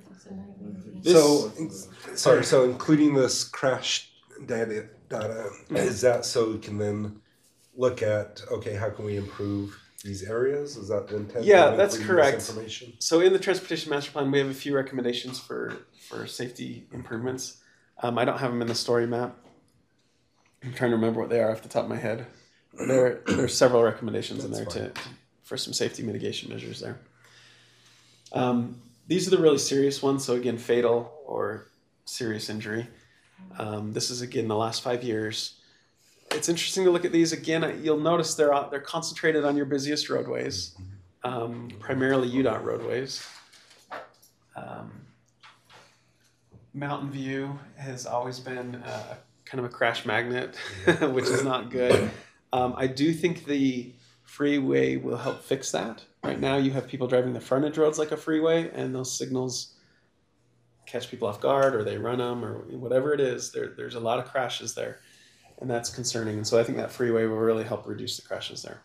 So including this crash data, is that so we can then look at, okay, how can we improve these areas? Is that the intent? Yeah, of that's including this correct. information? So in the Transportation Master Plan, we have a few recommendations for safety improvements. I don't have them in the story map. I'm trying to remember what they are off the top of my head. There's several recommendations in there for some safety mitigation measures there. These are the really serious ones. So again, fatal or serious injury. This is again the last 5 years. It's interesting to look at these again. You'll notice they're concentrated on your busiest roadways, primarily UDOT roadways. Mountain View has always been kind of a crash magnet, which is not good. I do think the freeway will help fix that. Right now, you have people driving the frontage roads like a freeway, and those signals catch people off guard, or they run them, or whatever it is. There's a lot of crashes there, and that's concerning. And so I think that freeway will really help reduce the crashes there.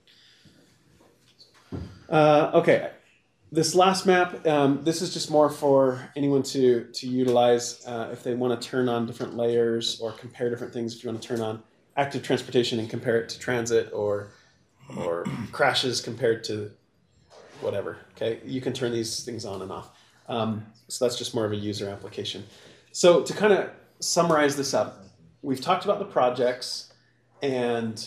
Okay, this last map, this is just more for anyone to utilize if they want to turn on different layers or compare different things. If you want to turn on active transportation and compare it to transit, or crashes compared to whatever. Okay, you can turn these things on and off. So that's just more of a user application. So to kind of summarize this up, we've talked about the projects and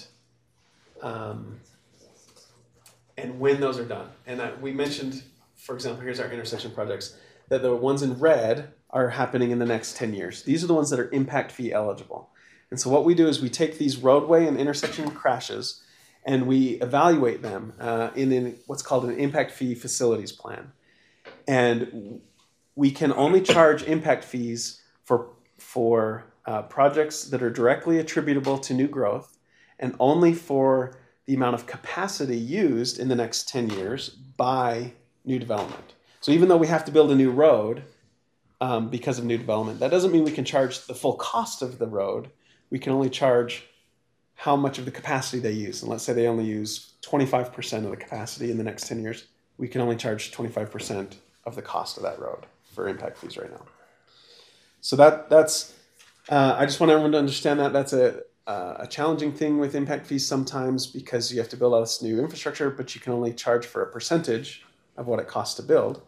when those are done. And we mentioned, for example, here's our intersection projects, that the ones in red are happening in the next 10 years. These are the ones that are impact fee eligible. And so what we do is we take these roadway and intersection crashes and we evaluate them in what's called an impact fee facilities plan. And we can only charge impact fees for projects that are directly attributable to new growth, and only for the amount of capacity used in the next 10 years by new development. So even though we have to build a new road because of new development, that doesn't mean we can charge the full cost of the road. We can only charge how much of the capacity they use. And let's say they only use 25% of the capacity in the next 10 years. We can only charge 25% of the cost of that road for impact fees right now. So that's I just want everyone to understand that that's a challenging thing with impact fees sometimes, because you have to build all this new infrastructure, but you can only charge for a percentage of what it costs to build.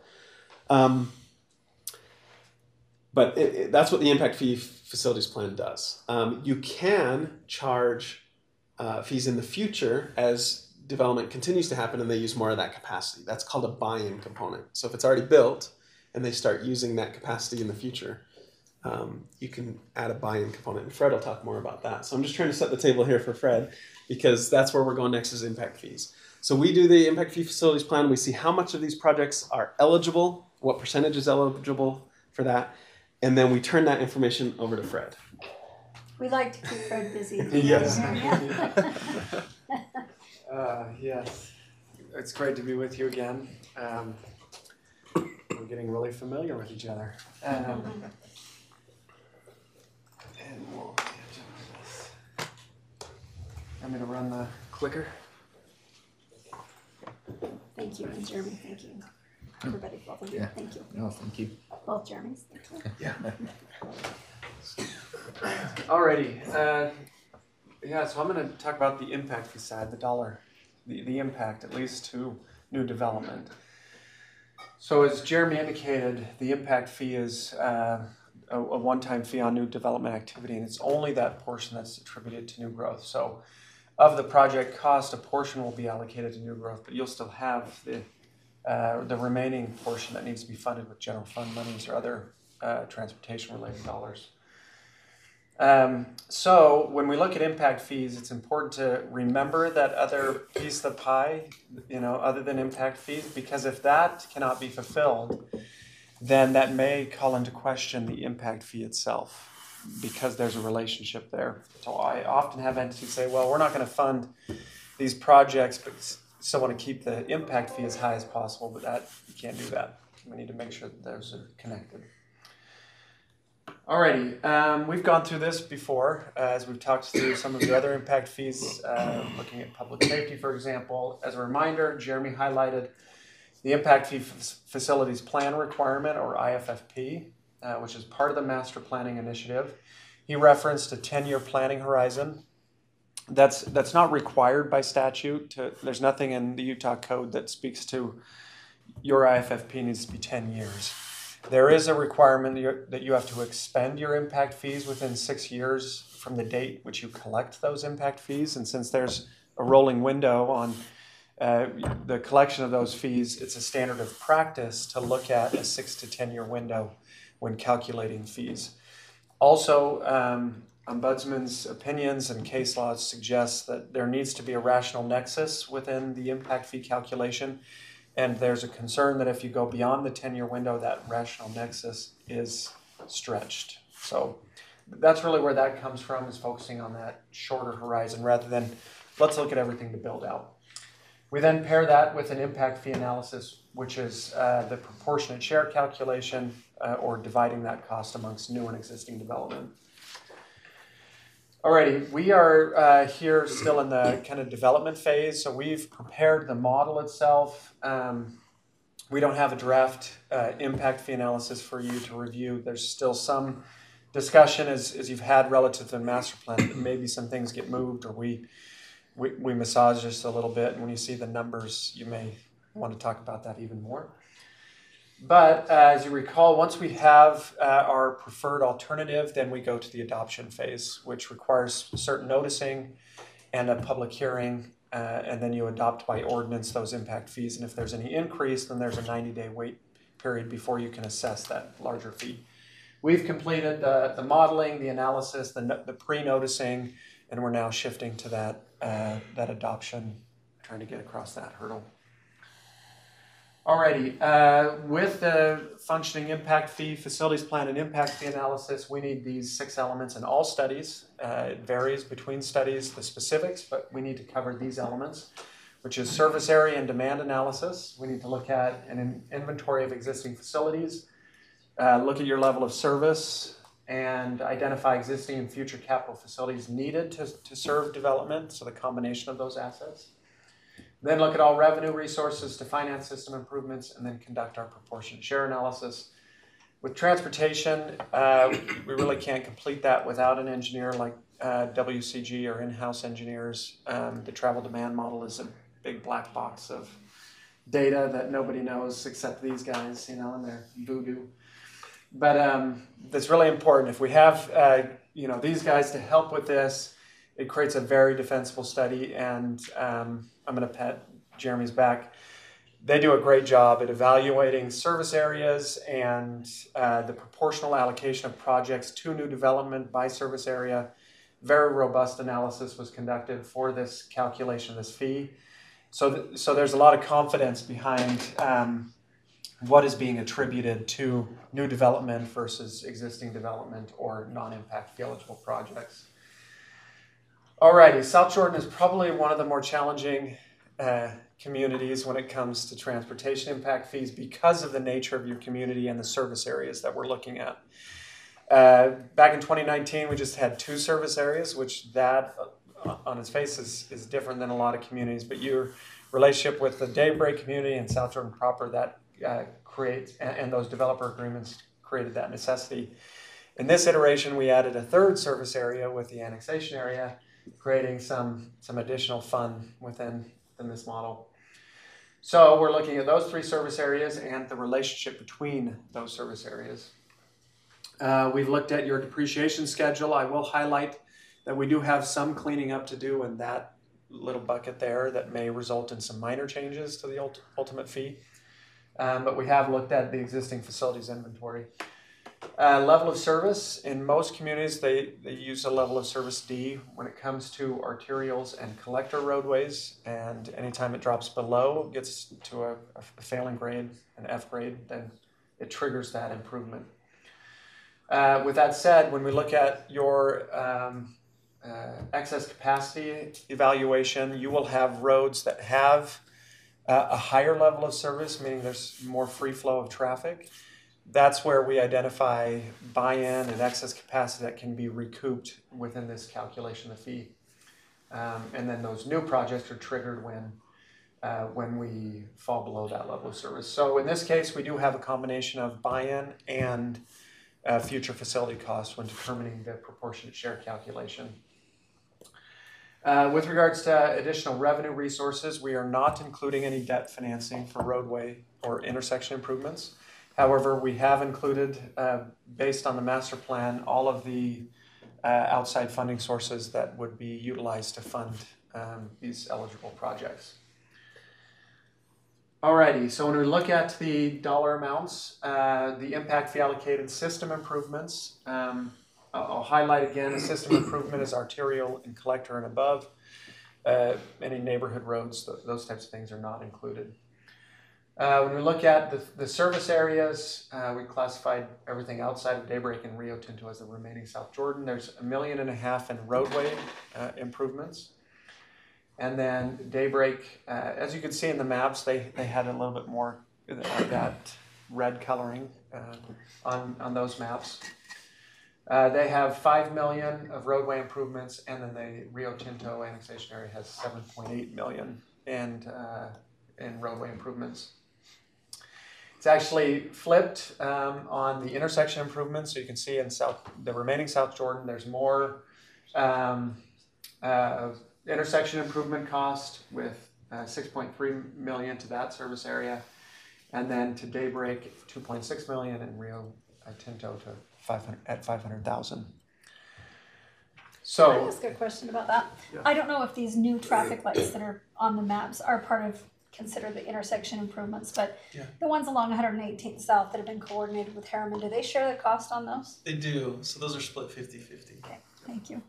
But that's what the impact fee facilities plan does. You can charge fees in the future as development continues to happen and they use more of that capacity. That's called a buy-in component. So if it's already built and they start using that capacity in the future, you can add a buy-in component. And Fred will talk more about that. So I'm just trying to set the table here for Fred, because that's where we're going next, is impact fees. So we do the impact fee facilities plan. We see how much of these projects are eligible, what percentage is eligible for that, and then we turn that information over to Fred. We like to keep Fred busy. Yes. Yes. It's great to be with you again. We're getting really familiar with each other. And we'll get to this. I'm going to run the clicker. Thank you, and Jeremy, thank you. Everybody, both of you, thank you. No, thank you. Both Jeremys, thank you. Yeah. Alrighty. So I'm going to talk about the impact fee side, the dollar, the impact, at least to new development. So as Jeremy indicated, the impact fee is a one-time fee on new development activity, and it's only that portion that's attributed to new growth. So of the project cost, a portion will be allocated to new growth, but you'll still have the remaining portion that needs to be funded with general fund monies or other transportation-related dollars. So when we look at impact fees, it's important to remember that other piece of the pie, other than impact fees, because if that cannot be fulfilled, then that may call into question the impact fee itself, because there's a relationship there. So I often have entities say, well, we're not going to fund these projects, but still want to keep the impact fee as high as possible, but you can't do that. We need to make sure that those are connected. Alrighty, we've gone through this before as we've talked through some of the other impact fees, looking at public safety, for example. As a reminder, Jeremy highlighted the impact fee facilities plan requirement, or IFFP, which is part of the master planning initiative. He referenced a 10-year planning horizon. That's not required by statute. There's nothing in the Utah code that speaks to your IFFP needs to be 10 years. There is a requirement that you have to expend your impact fees within 6 years from the date which you collect those impact fees. And since there's a rolling window on the collection of those fees, it's a standard of practice to look at a 6 to 10 year window when calculating fees. Also, Ombudsman's opinions and case laws suggest that there needs to be a rational nexus within the impact fee calculation. And there's a concern that if you go beyond the 10-year window, that rational nexus is stretched. So that's really where that comes from, is focusing on that shorter horizon rather than let's look at everything to build out. We then pair that with an impact fee analysis, which is the proportionate share calculation or dividing that cost amongst new and existing development. Alrighty, we are here still in the kind of development phase, so we've prepared the model itself. We don't have a draft impact fee analysis for you to review. There's still some discussion as you've had relative to the master plan, that maybe some things get moved or we massage just a little bit, and when you see the numbers, you may want to talk about that even more. But as you recall, once we have our preferred alternative, then we go to the adoption phase, which requires certain noticing and a public hearing, and then you adopt by ordinance those impact fees. And if there's any increase, then there's a 90-day wait period before you can assess that larger fee. we've completed the modeling, the analysis, the pre-noticing, and we're now shifting to that adoption, trying to get across that hurdle. Alrighty, with the functioning impact fee, facilities plan, and impact fee analysis, we need these 6 elements in all studies. It varies between studies, the specifics, but we need to cover these elements, which is service area and demand analysis. We need to look at an inventory of existing facilities, look at your level of service, and identify existing and future capital facilities needed to serve development, so the combination of those assets. Then look at all revenue resources to finance system improvements, and then conduct our proportionate share analysis. With transportation, we really can't complete that without an engineer like WCG or in-house engineers. The travel demand model is a big black box of data that nobody knows except these guys, you know, and their voodoo. But that's really important. If we have these guys to help with this, it creates a very defensible study, and I'm going to pat Jeremy's back. They do a great job at evaluating service areas and the proportional allocation of projects to new development by service area. Very robust analysis was conducted for this calculation of this fee. So there's a lot of confidence behind what is being attributed to new development versus existing development or non-impact fee eligible projects. Alrighty, South Jordan is probably one of the more challenging communities when it comes to transportation impact fees because of the nature of your community and the service areas that we're looking at. Back in 2019, we just had 2 service areas, which that on its face is different than a lot of communities, but your relationship with the Daybreak community and South Jordan proper, that creates, and those developer agreements created that necessity. In this iteration, we added a 3rd service area with the annexation area, creating some additional fun within this model. So we're looking at those 3 service areas and the relationship between those service areas. We've looked at your depreciation schedule. I will highlight that we do have some cleaning up to do in that little bucket there that may result in some minor changes to the ultimate fee. But we have looked at the existing facilities inventory. Level of service, in most communities, they use a level of service D when it comes to arterials and collector roadways, and anytime it drops below, gets to a failing grade, an F grade, then it triggers that improvement. With that said, when we look at your excess capacity evaluation, you will have roads that have a higher level of service, meaning there's more free flow of traffic. That's where we identify buy-in and excess capacity that can be recouped within this calculation of fee. And then those new projects are triggered when we fall below that level of service. So in this case, we do have a combination of buy-in and future facility costs when determining the proportionate share calculation. With regards to additional revenue resources, we are not including any debt financing for roadway or intersection improvements. However, we have included, based on the master plan, all of the outside funding sources that would be utilized to fund these eligible projects. Alrighty, so when we look at the dollar amounts, the impact fee allocated system improvements, I'll highlight again, a system improvement is arterial and collector and above. Any neighborhood roads, those types of things are not included. When we look at the service areas, we classified everything outside of Daybreak and Rio Tinto as the remaining South Jordan. There's $1.5 million in roadway improvements. And then Daybreak, as you can see in the maps, they had a little bit more of that red coloring on those maps. They have $5 million of roadway improvements, and then the Rio Tinto annexation area has $7.8 million in roadway improvements. It's actually flipped on the intersection improvements. So you can see in the remaining South Jordan, there's more intersection improvement cost with $6.3 million to that service area, and then to Daybreak, $2.6 million, and Rio Tinto to $500,000. So Can I ask a question about that? Yeah. I don't know if these new traffic lights that are on the maps are part of consider the intersection improvements, but Yeah. the ones along 118th South that have been coordinated with Harriman, do they share the cost on those? They do. So those are split 50-50. Okay, thank you.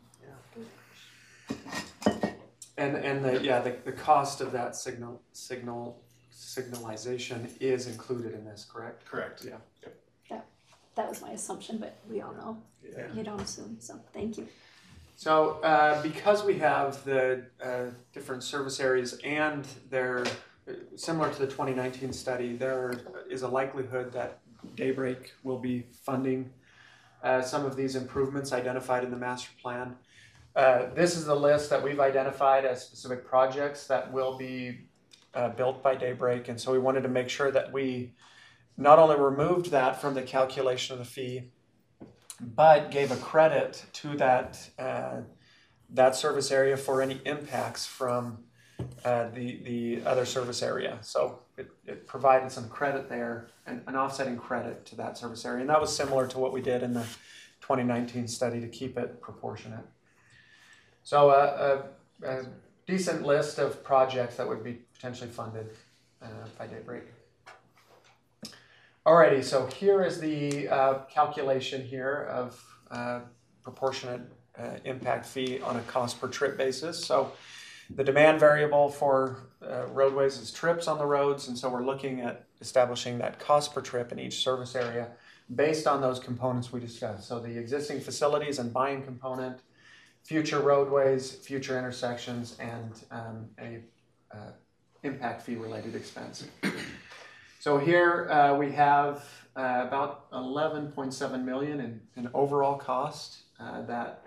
And the cost of that signalization is included in this, correct? Correct. Yeah. That was my assumption, but we all know Yeah. you don't assume, so thank you. So because we have the different service areas and they're similar to the 2019 study, there is a likelihood that Daybreak will be funding some of these improvements identified in the master plan. This is the list that we've identified as specific projects that will be built by Daybreak, and so we wanted to make sure that we not only removed that from the calculation of the fee, but gave a credit to that service area for any impacts from the other service area. So it provided some credit there, an offsetting credit to that service area, and that was similar to what we did in the 2019 study to keep it proportionate. So a decent list of projects that would be potentially funded by Daybreak. Alrighty, so here is the calculation here of proportionate impact fee on a cost per trip basis. So the demand variable for roadways is trips on the roads, and so we're looking at establishing that cost per trip in each service area based on those components we discussed. So the existing facilities and buying component, future roadways, future intersections, and a impact fee related expense. So here we have about 11.7 million in overall cost. That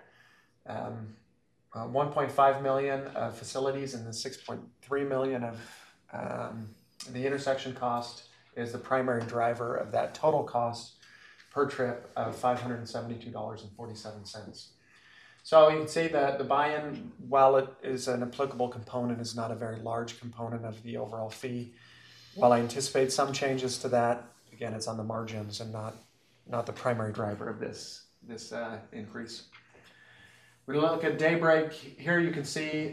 1.5 million of facilities and the 6.3 million of the intersection cost is the primary driver of that total cost per trip of $572.47. So you can see that the buy-in, while it is an applicable component, is not a very large component of the overall fee. While I anticipate some changes to that, again, it's on the margins and not the primary driver of this increase. We look at Daybreak. Here you can see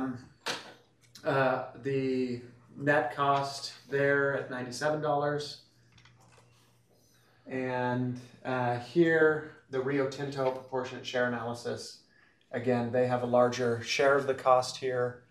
the net cost there at $97. And here, the Rio Tinto proportionate share analysis. Again, they have a larger share of the cost here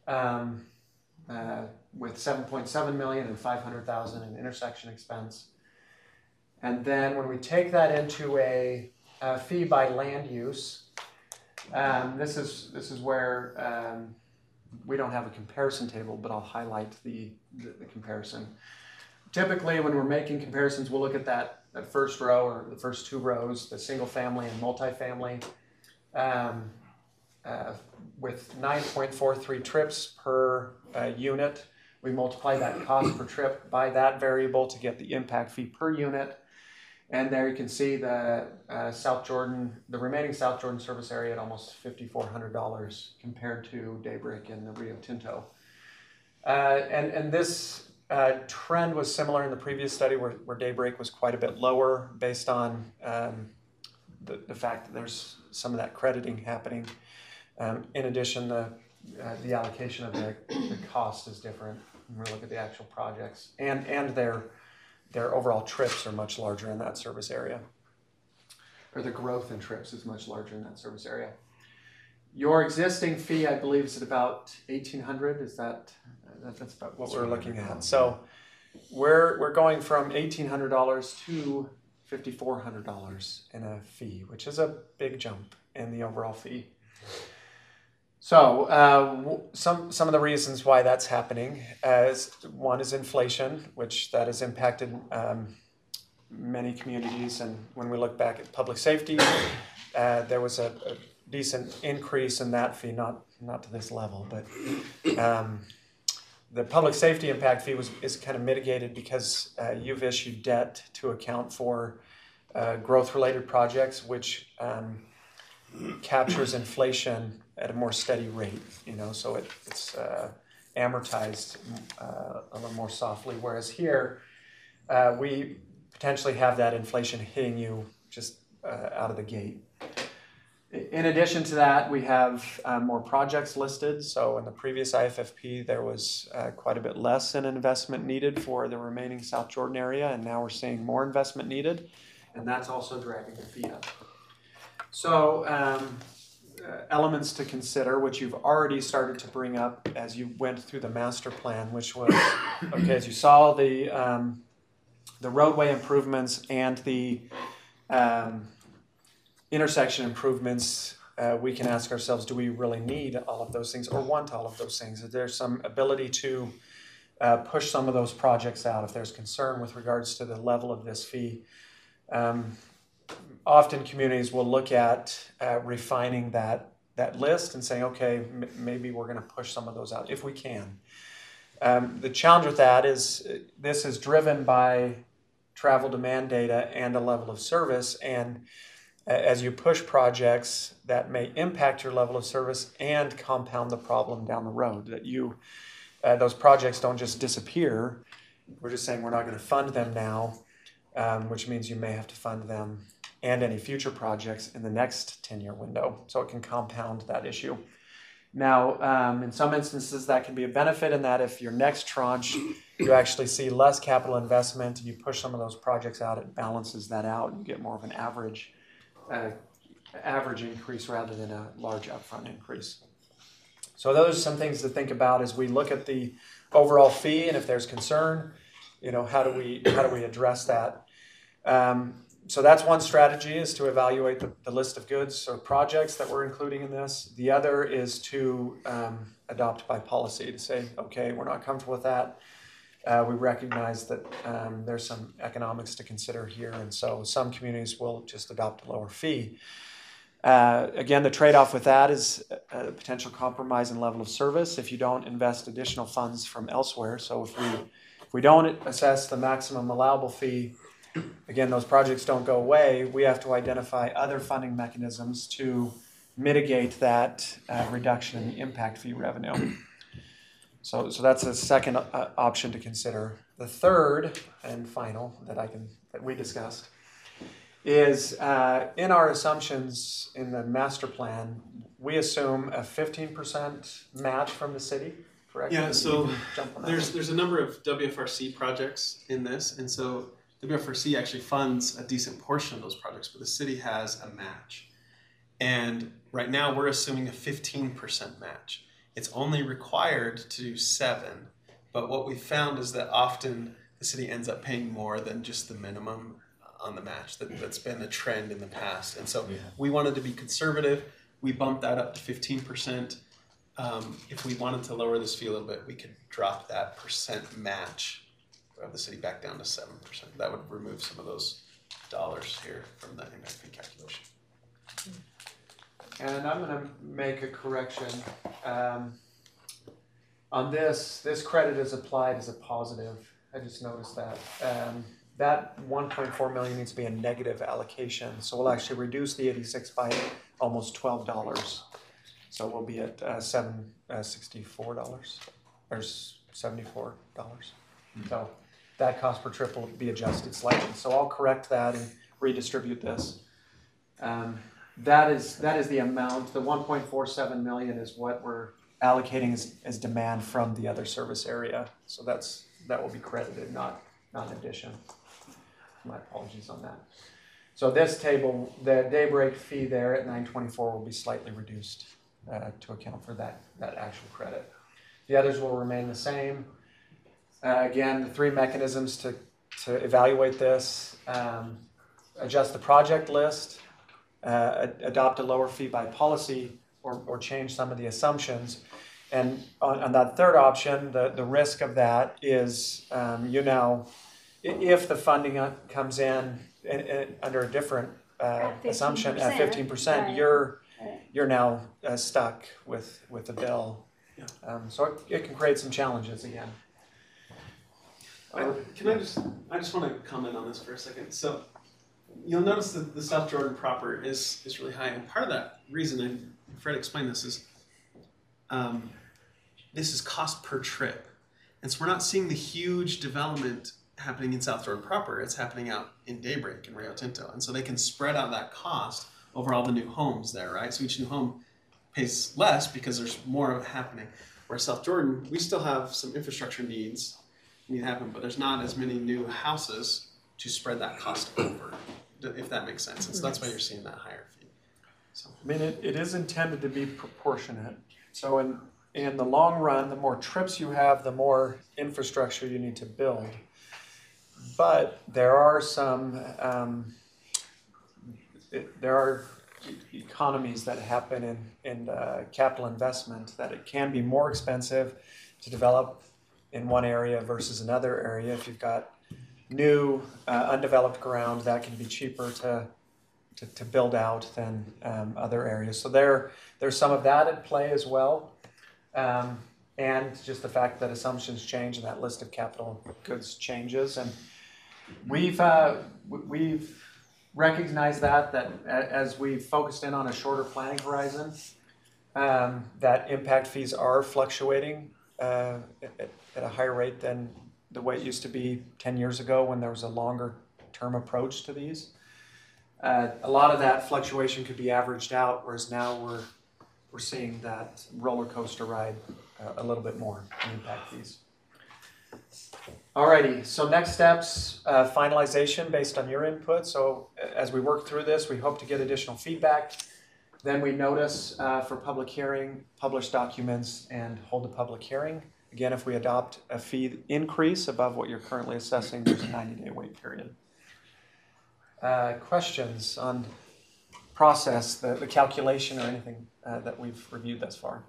with 7.7 million and 500,000 in intersection expense. And then when we take that into a fee by land use, this is where we don't have a comparison table, but I'll highlight the comparison. Typically, when we're making comparisons, we'll look at that first row or the first two rows, the single family and multifamily, with 9.43 trips per unit. We multiply that cost per trip by that variable to get the impact fee per unit. And there you can see the South Jordan, the remaining South Jordan service area at almost $5,400 compared to Daybreak and the Rio Tinto. And this trend was similar in the previous study where Daybreak was quite a bit lower based on the fact that there's some of that crediting happening. In addition, the allocation of the cost is different when we look at the actual projects, and their overall trips are much larger in that service area, or the growth in trips is much larger in that service area. Your existing fee, I believe, is at about $1,800. Is that's about what we're looking at? So we're going from $1,800 to $5,400 in a fee, which is a big jump in the overall fee. So some of the reasons why that's happening is one is inflation, which that has impacted many communities. And when we look back at public safety, there was a decent increase in that fee, not to this level, but the public safety impact fee is kind of mitigated because you've issued debt to account for growth-related projects, which captures inflation at a more steady rate, so it's amortized a little more softly. Whereas here, we potentially have that inflation hitting you just out of the gate. In addition to that, we have more projects listed. So in the previous IFFP, there was quite a bit less in investment needed for the remaining South Jordan area, and now we're seeing more investment needed, and that's also dragging the fee up. So elements to consider, which you've already started to bring up as you went through the master plan, which was, okay, as you saw the roadway improvements and the intersection improvements, we can ask ourselves, do we really need all of those things or want all of those things? Is there some ability to push some of those projects out if there's concern with regards to the level of this fee? Often communities will look at refining that list and saying, okay, maybe we're going to push some of those out if we can. The challenge with that is this is driven by travel demand data and a level of service, and as you push projects that may impact your level of service and compound the problem down the road, that those projects don't just disappear. We're just saying we're not going to fund them now, which means you may have to fund them and any future projects in the next 10-year window. So it can compound that issue. Now, in some instances, that can be a benefit in that if your next tranche, you actually see less capital investment and you push some of those projects out, it balances that out and you get more of an average increase rather than a large upfront increase. So those are some things to think about as we look at the overall fee, and if there's concern, how do we address that? So that's one strategy, is to evaluate the list of goods or projects that we're including in this. The other is to adopt by policy, to say, okay, we're not comfortable with that. We recognize that there's some economics to consider here, and so some communities will just adopt a lower fee. Again, the trade-off with that is a potential compromise in level of service if you don't invest additional funds from elsewhere. So if we don't assess the maximum allowable fee, again, those projects don't go away. We have to identify other funding mechanisms to mitigate that reduction in the impact fee revenue. So that's a second option to consider. The third and final that we discussed is in our assumptions in the master plan, we assume a 15% match from the city, correct? Yeah, so there's a number of WFRC projects in this, and so WFRC actually funds a decent portion of those projects, but the city has a match. And right now we're assuming a 15% match. It's only required to do 7%, but what we found is that often the city ends up paying more than just the minimum on the match. That's been a trend in the past. And so we wanted to be conservative. We bumped that up to 15%. If we wanted to lower this fee a little bit, we could drop that percent match of the city back down to 7%. That would remove some of those dollars here from the impact fee calculation. And I'm going to make a correction. On this credit is applied as a positive. I just noticed that. That 1.4 million needs to be a negative allocation. So we'll actually reduce the 86 by almost $12. So we'll be at $64 or $74. So that cost per trip will be adjusted slightly. So I'll correct that and redistribute this. That is the amount. The 1.47 million is what we're allocating as demand from the other service area. So that will be credited, not addition. My apologies on that. So this table, the daybreak fee there at 924 will be slightly reduced to account for that actual credit. The others will remain the same. Again, the 3 mechanisms to evaluate this: adjust the project list, adopt a lower fee by policy, or change some of the assumptions. And on that third option, the risk of that is if the funding comes in under a different assumption at 15%, right. You're now stuck with the bill. Yeah. So it can create some challenges again. I just want to comment on this for a second. So you'll notice that the South Jordan proper is really high, and part of that reason, and Fred explained this, is cost per trip. And so we're not seeing the huge development happening in South Jordan proper. It's happening out in Daybreak and Rio Tinto. And so they can spread out that cost over all the new homes there, right? So each new home pays less because there's more of it happening. Whereas South Jordan, we still have some infrastructure needs need to happen, but there's not as many new houses to spread that cost over, if that makes sense. And so that's why you're seeing that higher fee. So. I mean, it is intended to be proportionate. So in the long run, the more trips you have, the more infrastructure you need to build. But there are some, there are economies that happen in capital investment, that it can be more expensive to develop in one area versus another area. If you've got new undeveloped ground, that can be cheaper to build out than other areas. So there's some of that at play as well. And just the fact that assumptions change and that list of capital goods changes. And we've recognized that as we've focused in on a shorter planning horizon, that impact fees are fluctuating at a higher rate than the way it used to be 10 years ago when there was a longer term approach to these. A lot of that fluctuation could be averaged out, whereas now we're seeing that roller coaster ride a little bit more in impact fees. Alrighty, so next steps, finalization based on your input. So as we work through this, we hope to get additional feedback. Then we notice for public hearing, publish documents, and hold a public hearing. Again, if we adopt a fee increase above what you're currently assessing, there's a 90-day wait period. Questions on process, the calculation, or anything that we've reviewed thus far?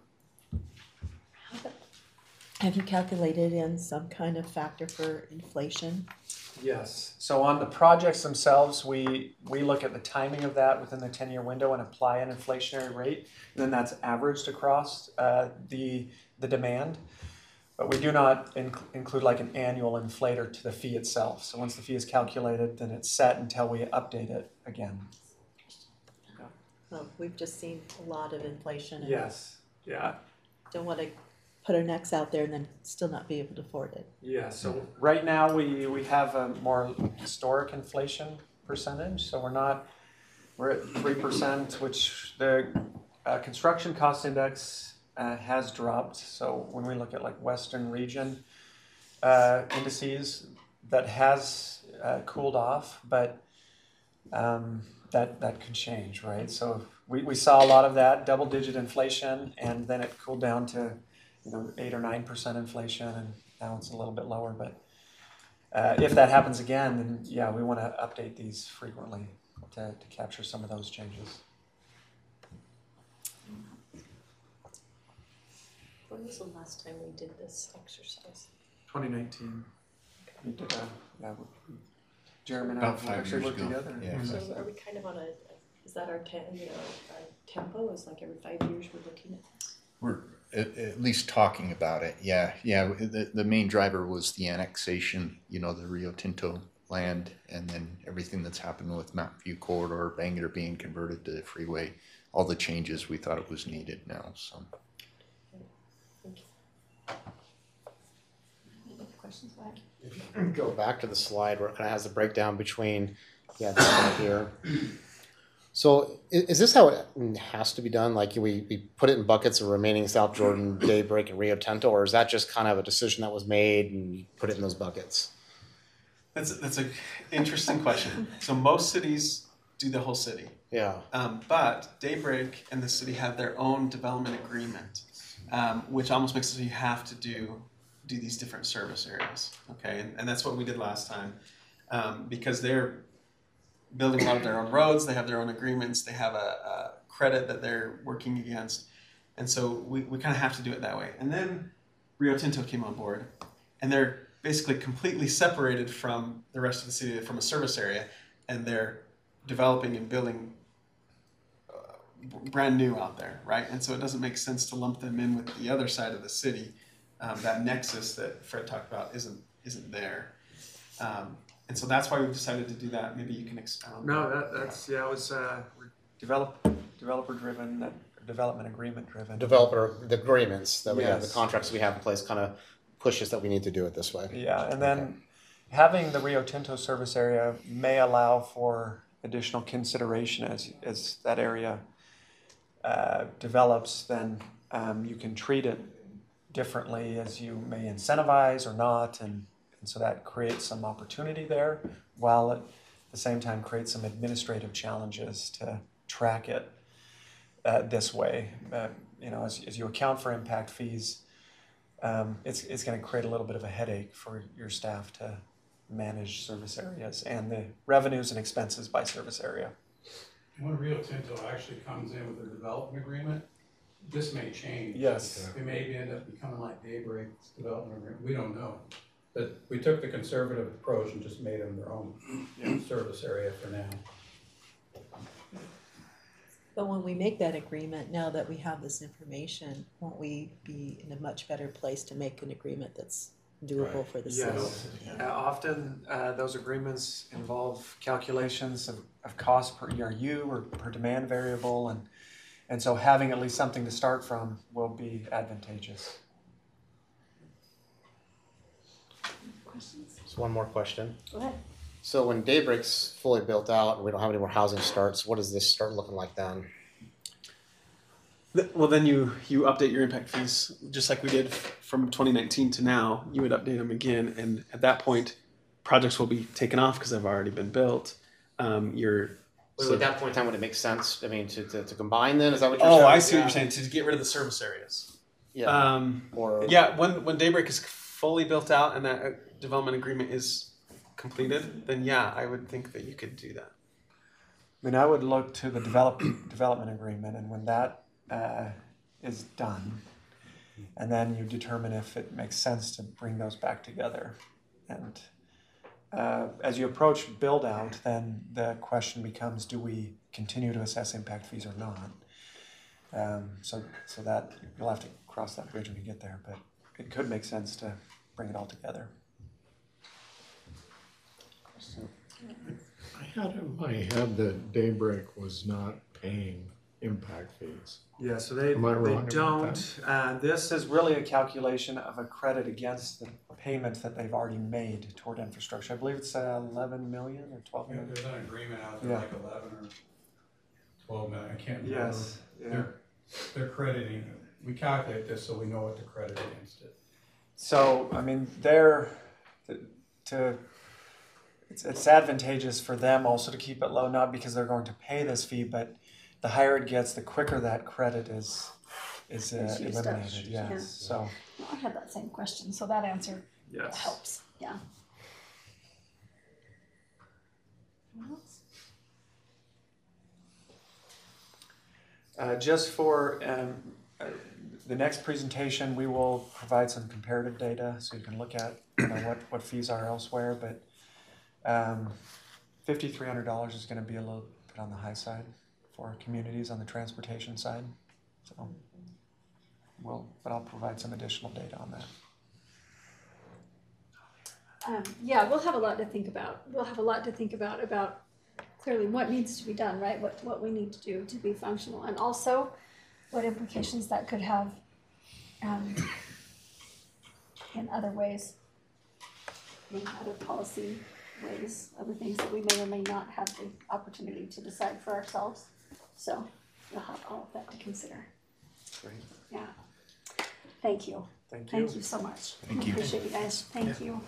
Have you calculated in some kind of factor for inflation? Yes. So on the projects themselves, we look at the timing of that within the 10-year window and apply an inflationary rate. And then that's averaged across the demand. But we do not include like an annual inflator to the fee itself. So once the fee is calculated, then it's set until we update it again. Well, we've just seen a lot of inflation. And yes. Yeah. Don't want to put our necks out there and then still not be able to afford it. Yeah. So right now we have a more historic inflation percentage. So we're at 3%, which the construction cost index has dropped. So when we look at like Western region indices, that has cooled off, but that could change, right? So we saw a lot of that double-digit inflation, and then it cooled down to 8 or 9% inflation, and now it's a little bit lower. But if that happens again, then yeah, we want to update these frequently to capture some of those changes. When was the last time we did this exercise? 2019. We did Jeremy and I About 5 actually years worked ago. together. Yeah. So are we kind of on is that our tempo? Is like every 5 years we're looking at this? We're at least talking about it. Yeah. The main driver was the annexation, the Rio Tinto land, and then everything that's happened with Mountain View Corridor, Bangor being converted to the freeway, all the changes. We thought it was needed now. So. Questions back? If you go back to the slide where it kind of has the breakdown between, this right here. So is this how it has to be done? Like we put it in buckets of remaining South Jordan, Daybreak, and Rio Tinto, or is that just kind of a decision that was made and you put it in those buckets? That's an interesting question. So most cities do the whole city. Yeah. But Daybreak and the city have their own development agreement, which almost makes it so you have to do these different service areas, okay? And that's what we did last time, because they're building a lot of their own roads, they have their own agreements, they have a credit that they're working against, and so we kind of have to do it that way. And then Rio Tinto came on board, and they're basically completely separated from the rest of the city from a service area, and they're developing and building brand new out there, right? And so it doesn't make sense to lump them in with the other side of the city. That nexus that Fred talked about isn't there, and so that's why we've decided to do that. Maybe you can expound. No, it was developer driven, development agreement driven. The agreements that we have, the Yes. contracts we have in place, kind of pushes that we need to do it this way. Yeah, and then having the Rio Tinto service area may allow for additional consideration as that area develops, then you can treat it differently as you may incentivize or not, and so that creates some opportunity there, while at the same time creates some administrative challenges to track it this way. As you account for impact fees, it's going to create a little bit of a headache for your staff to manage service areas and the revenues and expenses by service area. And when Rio Tinto actually comes in with a development agreement, this may change. Yes. It may end up becoming like Daybreak's development agreement. We don't know. But we took the conservative approach and just made them their own service area for now. But when we make that agreement, now that we have this information, won't we be in a much better place to make an agreement that's doable for the city? Yes. Often those agreements involve calculations of cost per ERU or per demand variable, and so having at least something to start from will be advantageous. Questions? Just one more question. Go ahead. So when Daybreak's fully built out and we don't have any more housing starts, what does this start looking like then? Well, then you update your impact fees, just like we did from 2019 to now. You would update them again, and at that point, projects will be taken off because they've already been built. At that point in time, would it make sense? I mean, to combine them? Is that what you're saying? Oh, I see what you're saying. To get rid of the service areas. Yeah. When Daybreak is fully built out and that development agreement is completed, then yeah, I would think that you could do that. I mean, I would look to the development agreement, and when that is done, and then you determine if it makes sense to bring those back together. And as you approach build out, then the question becomes, do we continue to assess impact fees or not? So that you'll have to cross that bridge when you get there, but it could make sense to bring it all together. I had in my head that Daybreak was not paying impact fees. Yeah, so they Am I wrong about don't. This is really a calculation of a credit against the payment that they've already made toward infrastructure. I believe it's 11 million or 12 million. There's an agreement out there like 11 or 12 million. I can't remember. Yes. Yeah. They're crediting. We calculate this so we know what to credit against it. So I mean, it's advantageous for them also to keep it low, not because they're going to pay this fee, but the higher it gets, the quicker that credit is eliminated. Yes. Yeah. So I had that same question, so that answer helps. Yeah. What else? Just for the next presentation, we will provide some comparative data so you can look at what fees are elsewhere. But $5,300 is going to be a little bit on the high side for communities on the transportation side. So but I'll provide some additional data on that. We'll have a lot to think about. We'll have a lot to think about clearly what needs to be done, right? What we need to do to be functional, and also what implications that could have in other ways, in other policy ways, other things that we may or may not have the opportunity to decide for ourselves. So you'll have all of that to consider. Great. Yeah. Thank you. Thank you. Thank you so much. Thank you. Appreciate you guys. Thank you.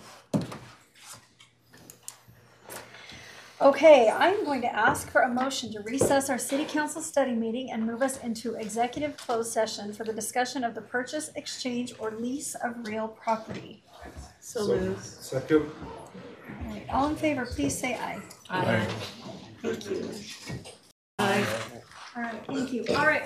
Okay, I'm going to ask for a motion to recess our city council study meeting and move us into executive closed session for the discussion of the purchase, exchange, or lease of real property. So moved. Second. All right, all in favor, please say aye. Aye. Thank you. Aye. All right, thank you. All right.